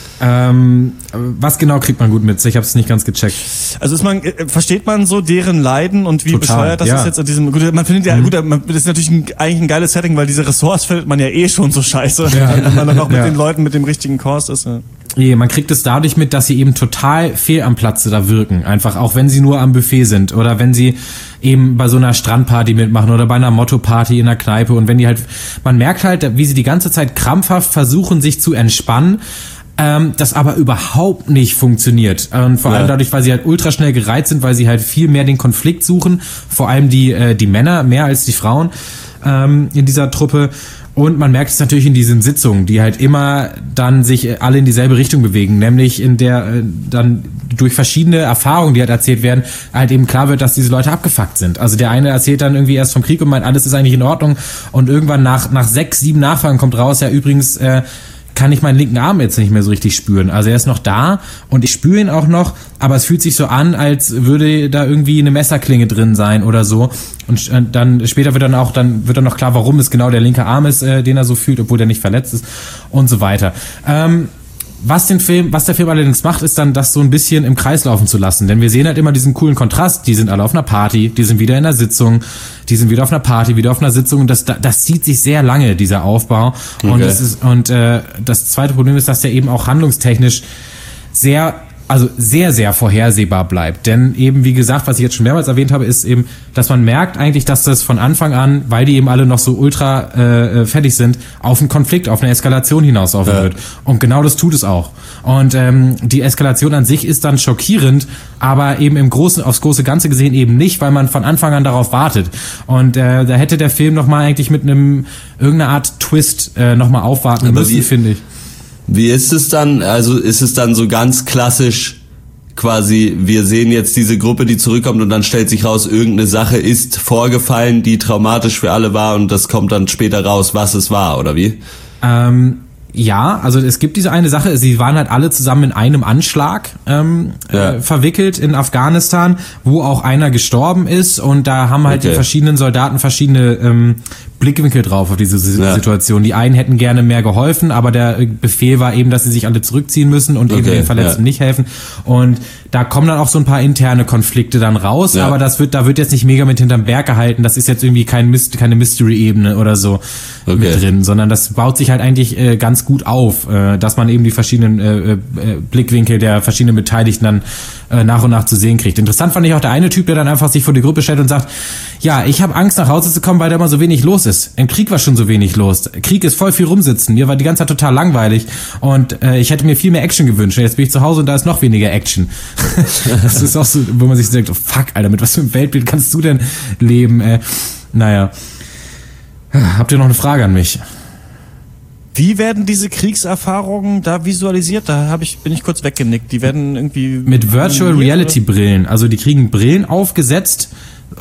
Was genau kriegt man gut mit? Ich habe es nicht ganz gecheckt. Also versteht man so deren Leiden und wie bescheuert das ist jetzt an diesem, gut, man findet das ist natürlich eigentlich ein geiles Setting, weil diese Ressorts findet man ja schon so scheiße, wenn man dann auch mit den Leuten mit dem richtigen Kurs ist. Man kriegt es dadurch mit, dass sie eben total fehl am Platze da wirken. Einfach auch wenn sie nur am Buffet sind oder wenn sie eben bei so einer Strandparty mitmachen oder bei einer Motto-Party in der Kneipe und wenn die halt, man merkt halt, wie sie die ganze Zeit krampfhaft versuchen, sich zu entspannen, das aber überhaupt nicht funktioniert. Und vor allem dadurch, weil sie halt ultra schnell gereizt sind, weil sie halt viel mehr den Konflikt suchen, vor allem die Männer mehr als die Frauen in dieser Truppe. Und man merkt es natürlich in diesen Sitzungen, die halt immer dann sich alle in dieselbe Richtung bewegen, nämlich in der dann durch verschiedene Erfahrungen, die halt erzählt werden, halt eben klar wird, dass diese Leute abgefuckt sind. Also der eine erzählt dann irgendwie erst vom Krieg und meint, alles ist eigentlich in Ordnung und irgendwann nach 6, 7 Nachfragen kommt raus, ja übrigens kann ich meinen linken Arm jetzt nicht mehr so richtig spüren. Also er ist noch da und ich spüre ihn auch noch, aber es fühlt sich so an, als würde da irgendwie eine Messerklinge drin sein oder so. Und dann später wird dann noch klar, warum es genau der linke Arm ist, den er so fühlt, obwohl der nicht verletzt ist und so weiter. Was der Film allerdings macht, ist dann, das so ein bisschen im Kreis laufen zu lassen. Denn wir sehen halt immer diesen coolen Kontrast. Die sind alle auf einer Party, die sind wieder in einer Sitzung, die sind wieder auf einer Party, wieder auf einer Sitzung. Und das zieht sich sehr lange, dieser Aufbau. Okay. Das zweite Problem ist, dass der eben auch handlungstechnisch sehr, sehr vorhersehbar bleibt. Denn eben, wie gesagt, was ich jetzt schon mehrmals erwähnt habe, ist eben, dass man merkt eigentlich, dass das von Anfang an, weil die eben alle noch so ultra fertig sind, auf einen Konflikt, auf eine Eskalation hinauslaufen wird. Und genau das tut es auch. Und die Eskalation an sich ist dann schockierend, aber eben aufs große Ganze gesehen eben nicht, weil man von Anfang an darauf wartet. Und da hätte der Film nochmal eigentlich mit irgendeiner Art Twist nochmal aufwarten müssen, finde ich. Wie ist es dann? Also ist es dann so ganz klassisch quasi, wir sehen jetzt diese Gruppe, die zurückkommt und dann stellt sich raus, irgendeine Sache ist vorgefallen, die traumatisch für alle war und das kommt dann später raus, was es war, oder wie? Ja, also es gibt diese eine Sache, sie waren halt alle zusammen in einem Anschlag verwickelt in Afghanistan, wo auch einer gestorben ist und da haben halt die verschiedenen Soldaten verschiedene Blickwinkel drauf auf diese Situation. Die einen hätten gerne mehr geholfen, aber der Befehl war eben, dass sie sich alle zurückziehen müssen und eben den Verletzten nicht helfen. Und da kommen dann auch so ein paar interne Konflikte dann raus, aber da wird jetzt nicht mega mit hinterm Berg gehalten. Das ist jetzt irgendwie keine Mystery-Ebene oder so mit drin, sondern das baut sich halt eigentlich ganz gut auf, dass man eben die verschiedenen Blickwinkel der verschiedenen Beteiligten dann nach und nach zu sehen kriegt. Interessant fand ich auch der eine Typ, der dann einfach sich vor die Gruppe stellt und sagt, ja, ich habe Angst nach Hause zu kommen, weil da immer so wenig los ist. Im Krieg war schon so wenig los. Krieg ist voll viel rumsitzen. Mir war die ganze Zeit total langweilig und ich hätte mir viel mehr Action gewünscht. Jetzt bin ich zu Hause und da ist noch weniger Action. Das ist auch so, wo man sich so denkt, oh fuck, Alter, mit was für einem Weltbild kannst du denn leben? Naja. Habt ihr noch eine Frage an mich? Wie werden diese Kriegserfahrungen da visualisiert? Bin ich kurz weggenickt. Die werden irgendwie... Mit Virtual Reality Brillen. Also die kriegen Brillen aufgesetzt.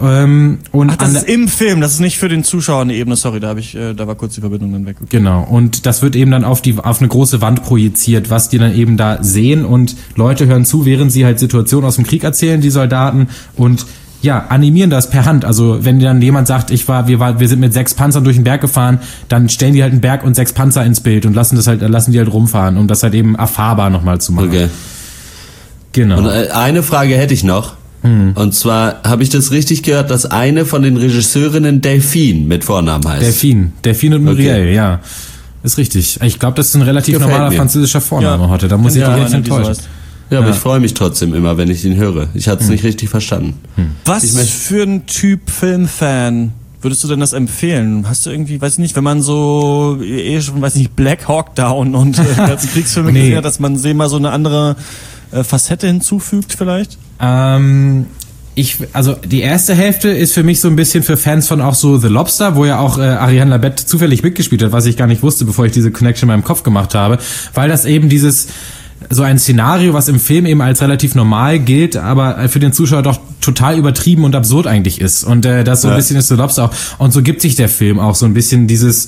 Das ist im Film, das ist nicht für den Zuschauer eine Ebene, sorry, da war kurz die Verbindung dann weg. Okay. Genau, und das wird eben dann auf eine große Wand projiziert, was die dann eben da sehen und Leute hören zu, während sie halt Situationen aus dem Krieg erzählen, die Soldaten, und animieren das per Hand. Also wenn dann jemand sagt, wir sind mit 6 Panzern durch den Berg gefahren, dann stellen die halt einen Berg und 6 Panzer ins Bild und lassen die halt rumfahren, um das halt eben erfahrbar nochmal zu machen. Okay. Genau. Und eine Frage hätte ich noch. Und zwar habe ich das richtig gehört, dass eine von den Regisseurinnen Delphine mit Vornamen heißt. Delphine und Muriel, ja. Ist richtig. Ich glaube, das ist ein relativ normaler französischer Vorname heute. Da muss ich direkt enttäuschen. Ja, aber ich freue mich trotzdem immer, wenn ich ihn höre. Ich hatte es nicht richtig verstanden. Was für ein Typ Filmfan würdest du denn das empfehlen? Hast du irgendwie, weiß ich nicht, wenn man so schon, weiß ich nicht, Black Hawk Down und ganzen Kriegsfilme gesehen hat, dass man mal so eine andere Facette hinzufügt vielleicht? also die erste Hälfte ist für mich so ein bisschen für Fans von auch so The Lobster, wo ja auch Ariane Labette zufällig mitgespielt hat, was ich gar nicht wusste, bevor ich diese Connection in meinem Kopf gemacht habe, weil das eben so ein Szenario, was im Film eben als relativ normal gilt, aber für den Zuschauer doch total übertrieben und absurd eigentlich ist. Und das so ein bisschen ist The Lobster auch. Und so gibt sich der Film auch so ein bisschen dieses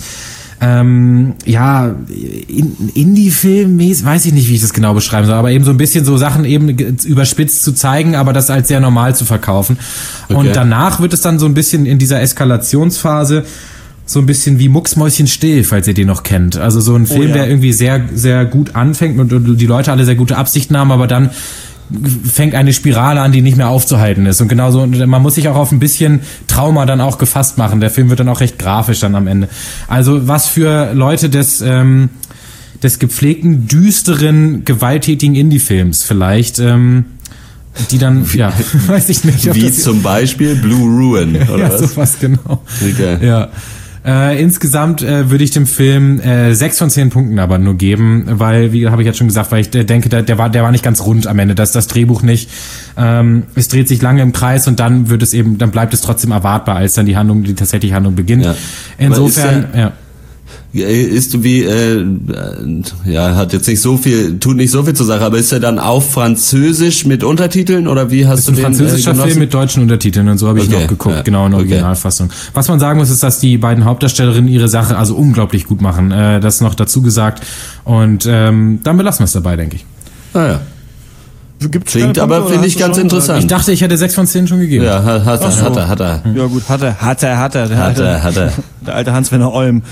Indie-Film, weiß ich nicht, wie ich das genau beschreiben soll, aber eben so ein bisschen so Sachen eben überspitzt zu zeigen, aber das als sehr normal zu verkaufen. Okay. Und danach wird es dann so ein bisschen in dieser Eskalationsphase so ein bisschen wie Mucksmäuschenstill, falls ihr den noch kennt. Also so ein Film, der irgendwie sehr, sehr gut anfängt und die Leute alle sehr gute Absichten haben, aber dann fängt eine Spirale an, die nicht mehr aufzuhalten ist. Und genauso, man muss sich auch auf ein bisschen Trauma dann auch gefasst machen. Der Film wird dann auch recht grafisch dann am Ende. Also was für Leute des gepflegten, düsteren, gewalttätigen Indie-Films vielleicht, die dann, ja, weiß ich nicht. Wie zum Beispiel Blue Ruin, oder ja, was? sowas, genau. Okay. Ja. Insgesamt würde ich dem Film 6 von 10 Punkten aber nur geben, weil, wie habe ich jetzt schon gesagt, weil ich denke, der war nicht ganz rund am Ende, das Drehbuch nicht. Es dreht sich lange im Kreis und dann dann bleibt es trotzdem erwartbar, als dann die tatsächliche Handlung beginnt. Ja. Insofern, ja. Ist wie, hat jetzt nicht so viel, tut nicht so viel zur Sache, aber ist er dann auf Französisch mit Untertiteln oder wie hast du den? Ist ein französischer Film mit deutschen Untertiteln und so habe ich noch geguckt, genau in der Originalfassung. Was man sagen muss, ist, dass die beiden Hauptdarstellerinnen ihre Sache also unglaublich gut machen, das noch dazu gesagt und dann belassen wir es dabei, denke ich. Ah ja. Klingt aber, finde ich, ganz interessant. Ich dachte, ich hätte 6 von 10 schon gegeben. Ja, hat er. Ja gut, hat er. Der alte Hans-Werner Olm.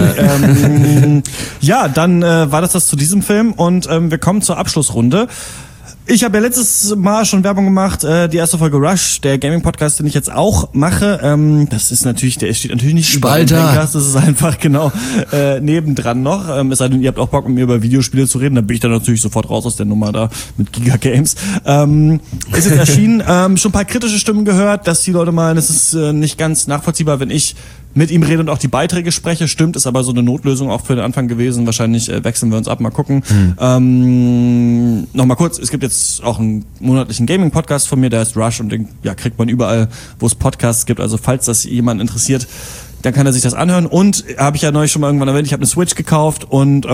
Ja, dann war das zu diesem Film und wir kommen zur Abschlussrunde. Ich habe ja letztes Mal schon Werbung gemacht, die erste Folge Rush, der Gaming-Podcast, den ich jetzt auch mache. Das ist natürlich, der steht natürlich nicht Spalter. Über dem Podcast, das ist einfach genau nebendran noch. Es sei denn, ihr habt auch Bock, mit mir über Videospiele zu reden, dann bin ich dann natürlich sofort raus aus der Nummer da mit Giga Games. Ist jetzt erschienen, schon ein paar kritische Stimmen gehört, dass die Leute meinen, es ist nicht ganz nachvollziehbar, wenn ich mit ihm rede und auch die Beiträge spreche. Stimmt, ist aber so eine Notlösung auch für den Anfang gewesen. Wahrscheinlich wechseln wir uns ab, mal gucken. Nochmal kurz, es gibt jetzt auch einen monatlichen Gaming-Podcast von mir, der heißt Rush und den kriegt man überall, wo es Podcasts gibt. Also falls das jemand interessiert, dann kann er sich das anhören. Und habe ich ja neulich schon mal irgendwann erwähnt, ich habe eine Switch gekauft und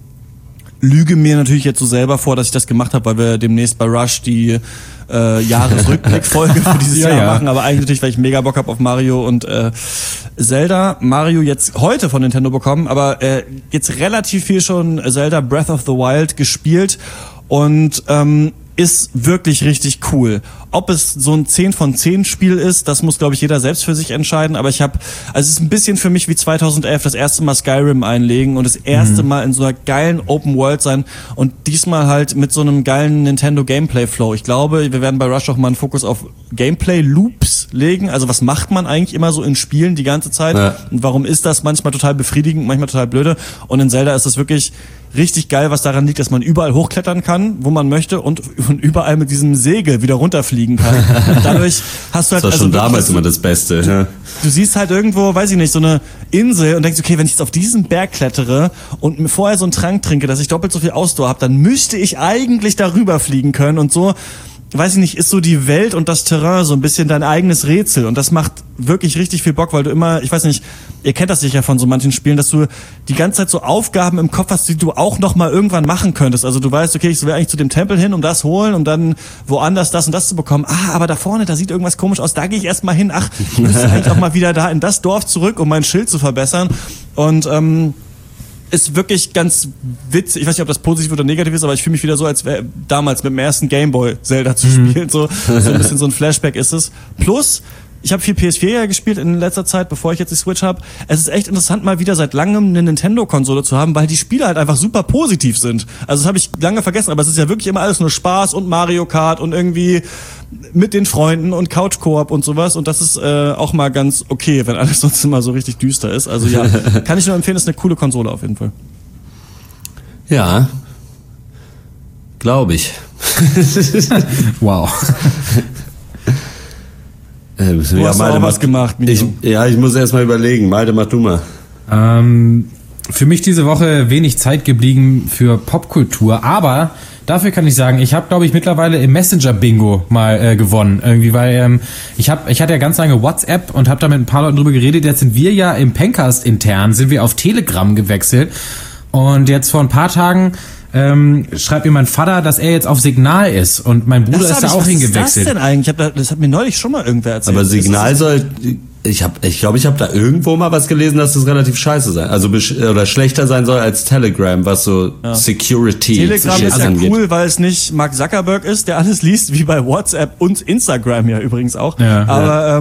lüge mir natürlich jetzt so selber vor, dass ich das gemacht habe, weil wir demnächst bei Rush die Jahresrückblick-Folge für dieses Jahr machen, aber eigentlich natürlich, weil ich mega Bock habe auf Mario und Zelda. Mario jetzt heute von Nintendo bekommen, aber jetzt relativ viel schon Zelda Breath of the Wild gespielt und ist wirklich richtig cool. Ob es so ein 10 von 10 Spiel ist, das muss, glaube ich, jeder selbst für sich entscheiden. Aber also es ist ein bisschen für mich wie 2011 das erste Mal Skyrim einlegen und das erste Mal in so einer geilen Open World sein und diesmal halt mit so einem geilen Nintendo Gameplay Flow. Ich glaube, wir werden bei Rush auch mal einen Fokus auf Gameplay Loops legen. Also was macht man eigentlich immer so in Spielen die ganze Zeit? Ja. Und warum ist das manchmal total befriedigend, manchmal total blöde? Und in Zelda ist das wirklich richtig geil, was daran liegt, dass man überall hochklettern kann, wo man möchte und überall mit diesem Segel wieder runterfliegen kann. Und dadurch hast du halt... Das war schon damals immer das Beste. Ja. Du siehst halt irgendwo, weiß ich nicht, so eine Insel und denkst, okay, wenn ich jetzt auf diesen Berg klettere und mir vorher so einen Trank trinke, dass ich doppelt so viel Ausdauer habe, dann müsste ich eigentlich darüber fliegen können und so... Weiß ich nicht, ist so die Welt und das Terrain so ein bisschen dein eigenes Rätsel und das macht wirklich richtig viel Bock, weil du immer, ich weiß nicht, ihr kennt das sicher von so manchen Spielen, dass du die ganze Zeit so Aufgaben im Kopf hast, die du auch noch mal irgendwann machen könntest. Also du weißt, okay, ich will eigentlich zu dem Tempel hin, um das holen, um dann woanders das und das zu bekommen. Aber da vorne, da sieht irgendwas komisch aus, da gehe ich erst mal hin. Ach, ich müsste eigentlich auch mal wieder da in das Dorf zurück, um mein Schild zu verbessern. Und ist wirklich ganz witzig. Ich weiß nicht, ob das positiv oder negativ ist, aber ich fühle mich wieder so, als wäre damals mit dem ersten Gameboy Zelda zu spielen. So ein bisschen so ein Flashback ist es. Plus, ich habe viel PS4 ja gespielt in letzter Zeit, bevor ich jetzt die Switch habe. Es ist echt interessant, mal wieder seit langem eine Nintendo-Konsole zu haben, weil die Spiele halt einfach super positiv sind. Also das habe ich lange vergessen, aber es ist ja wirklich immer alles nur Spaß und Mario Kart und irgendwie mit den Freunden und Couch-Koop und sowas. Und das ist auch mal ganz okay, wenn alles sonst immer so richtig düster ist. Also ja, kann ich nur empfehlen, ist eine coole Konsole auf jeden Fall. Ja, glaube ich. Wow. Du hast auch was gemacht, Mino. Ich muss erst mal überlegen. Malte, mach du mal. Für mich diese Woche wenig Zeit geblieben für Popkultur, aber dafür kann ich sagen, ich habe, glaube ich, mittlerweile im Messenger-Bingo mal gewonnen. Irgendwie, weil ich hatte ja ganz lange WhatsApp und habe da mit ein paar Leuten drüber geredet. Jetzt sind wir ja im Pencast intern, sind wir auf Telegram gewechselt. Und jetzt vor ein paar Tagen schreibt mir mein Vater, dass er jetzt auf Signal ist. Und mein Bruder ist da auch hingewechselt. Was ist das denn eigentlich? Das hat mir neulich schon mal irgendwer erzählt. Aber Signal soll... Ich glaube, ich habe da irgendwo mal was gelesen, dass das relativ scheiße sein, also oder schlechter sein soll als Telegram, was so Security Telegram ist ja cool, weil es nicht Mark Zuckerberg ist, der alles liest, wie bei WhatsApp und Instagram ja übrigens auch. Ja.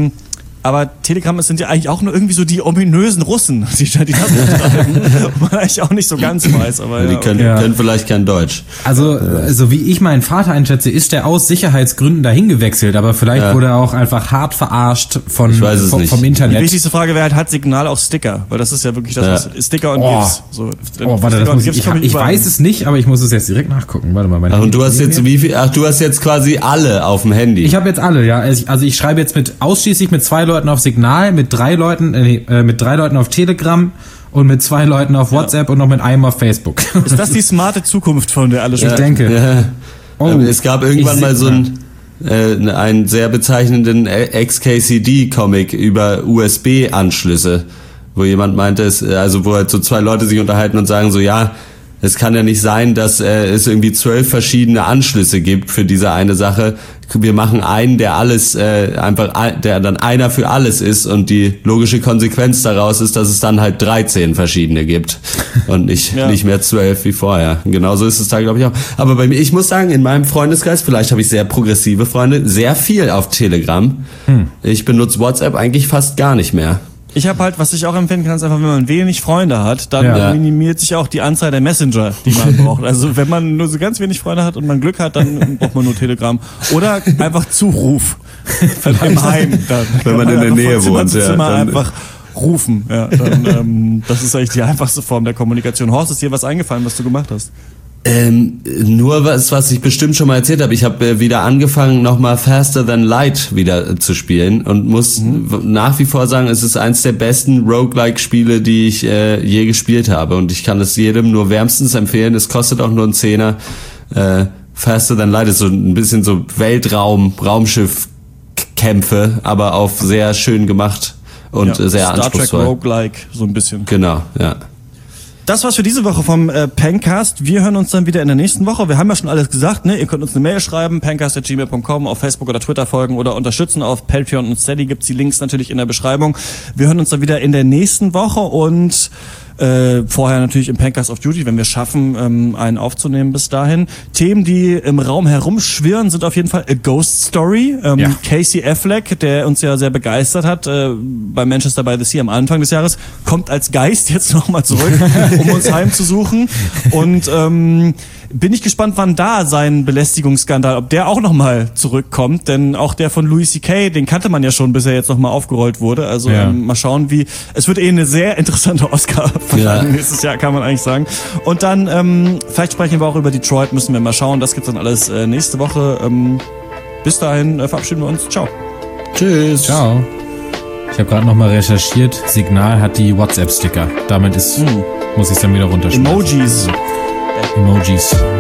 Aber Telegram sind ja eigentlich auch nur irgendwie so die ominösen Russen, die das betreiben, wo man eigentlich auch nicht so ganz weiß. Aber die können vielleicht kein Deutsch. Also, so wie ich meinen Vater einschätze, ist der aus Sicherheitsgründen dahin gewechselt, aber vielleicht wurde er auch einfach hart verarscht vom Internet. Die wichtigste Frage wäre halt, hat Signal auch Sticker? Weil das ist ja wirklich das, was Sticker und GIFs. So, warte, das muss ich weiß es nicht, aber ich muss es jetzt direkt nachgucken. Warte mal. Und du hast jetzt du hast jetzt quasi alle auf dem Handy. Ich habe jetzt alle, ja. Also ich schreibe jetzt ausschließlich mit 2 Leuten auf Signal, mit 3 Leuten auf Telegram und mit 2 Leuten auf WhatsApp und noch mit einem auf Facebook. Ist das die smarte Zukunft, von der alle sprechen? Ich denke. Ja. Es gab irgendwann mal so einen sehr bezeichnenden XKCD-Comic über USB-Anschlüsse, wo jemand meinte, wo halt so 2 Leute sich unterhalten und sagen so, ja, es kann ja nicht sein, dass es irgendwie 12 verschiedene Anschlüsse gibt für diese eine Sache. Wir machen einen, der alles der dann einer für alles ist, und die logische Konsequenz daraus ist, dass es dann halt 13 verschiedene gibt und nicht mehr 12 wie vorher. Genauso ist es da, glaube ich, auch. Aber bei mir, ich muss sagen, in meinem Freundeskreis, vielleicht habe ich sehr progressive Freunde, sehr viel auf Telegram. Ich benutze WhatsApp eigentlich fast gar nicht mehr. Ich habe halt, was ich auch empfehlen kann, ist einfach, wenn man wenig Freunde hat, dann minimiert sich auch die Anzahl der Messenger, die man braucht. Also wenn man nur so ganz wenig Freunde hat und man Glück hat, dann braucht man nur Telegram. Oder einfach Zuruf im Heim. Dann wenn man in der Nähe wohnt. Dann einfach rufen. Ja, dann, das ist eigentlich die einfachste Form der Kommunikation. Horst, ist dir was eingefallen, was du gemacht hast? Nur was ich bestimmt schon mal erzählt habe. Ich habe wieder angefangen, nochmal Faster Than Light wieder zu spielen und muss nach wie vor sagen, es ist eins der besten Roguelike-Spiele, die ich je gespielt habe, und ich kann es jedem nur wärmstens empfehlen. Es kostet auch nur einen Zehner. Faster Than Light ist so ein bisschen so Raumschiff-Kämpfe, aber auf sehr schön gemacht und sehr anspruchsvoll. Star Trek Roguelike, so ein bisschen. Genau, ja. Das war's für diese Woche vom Pencast. Wir hören uns dann wieder in der nächsten Woche. Wir haben ja schon alles gesagt, ne? Ihr könnt uns eine Mail schreiben, pencast@gmail.com, auf Facebook oder Twitter folgen oder unterstützen. Auf Patreon und Steady gibt's die Links natürlich in der Beschreibung. Wir hören uns dann wieder in der nächsten Woche und vorher natürlich im Pencast of Duty, wenn wir schaffen, einen aufzunehmen bis dahin. Themen, die im Raum herumschwirren, sind auf jeden Fall A Ghost Story. Casey Affleck, der uns ja sehr begeistert hat bei Manchester by the Sea am Anfang des Jahres, kommt als Geist jetzt nochmal zurück, um uns heimzusuchen. Und bin ich gespannt, wann da sein Belästigungsskandal, ob der auch nochmal zurückkommt, denn auch der von Louis C.K., den kannte man ja schon, bis er jetzt nochmal aufgerollt wurde. Also mal schauen, es wird eine sehr interessante Oscar-Verleihung nächstes Jahr, kann man eigentlich sagen. Und dann, vielleicht sprechen wir auch über Detroit, müssen wir mal schauen. Das gibt's dann alles nächste Woche. Bis dahin verabschieden wir uns. Ciao. Tschüss. Ciao. Ich habe gerade nochmal recherchiert. Signal hat die WhatsApp-Sticker. Damit muss ich es dann wieder runterschmeißen. Emojis. Emojis.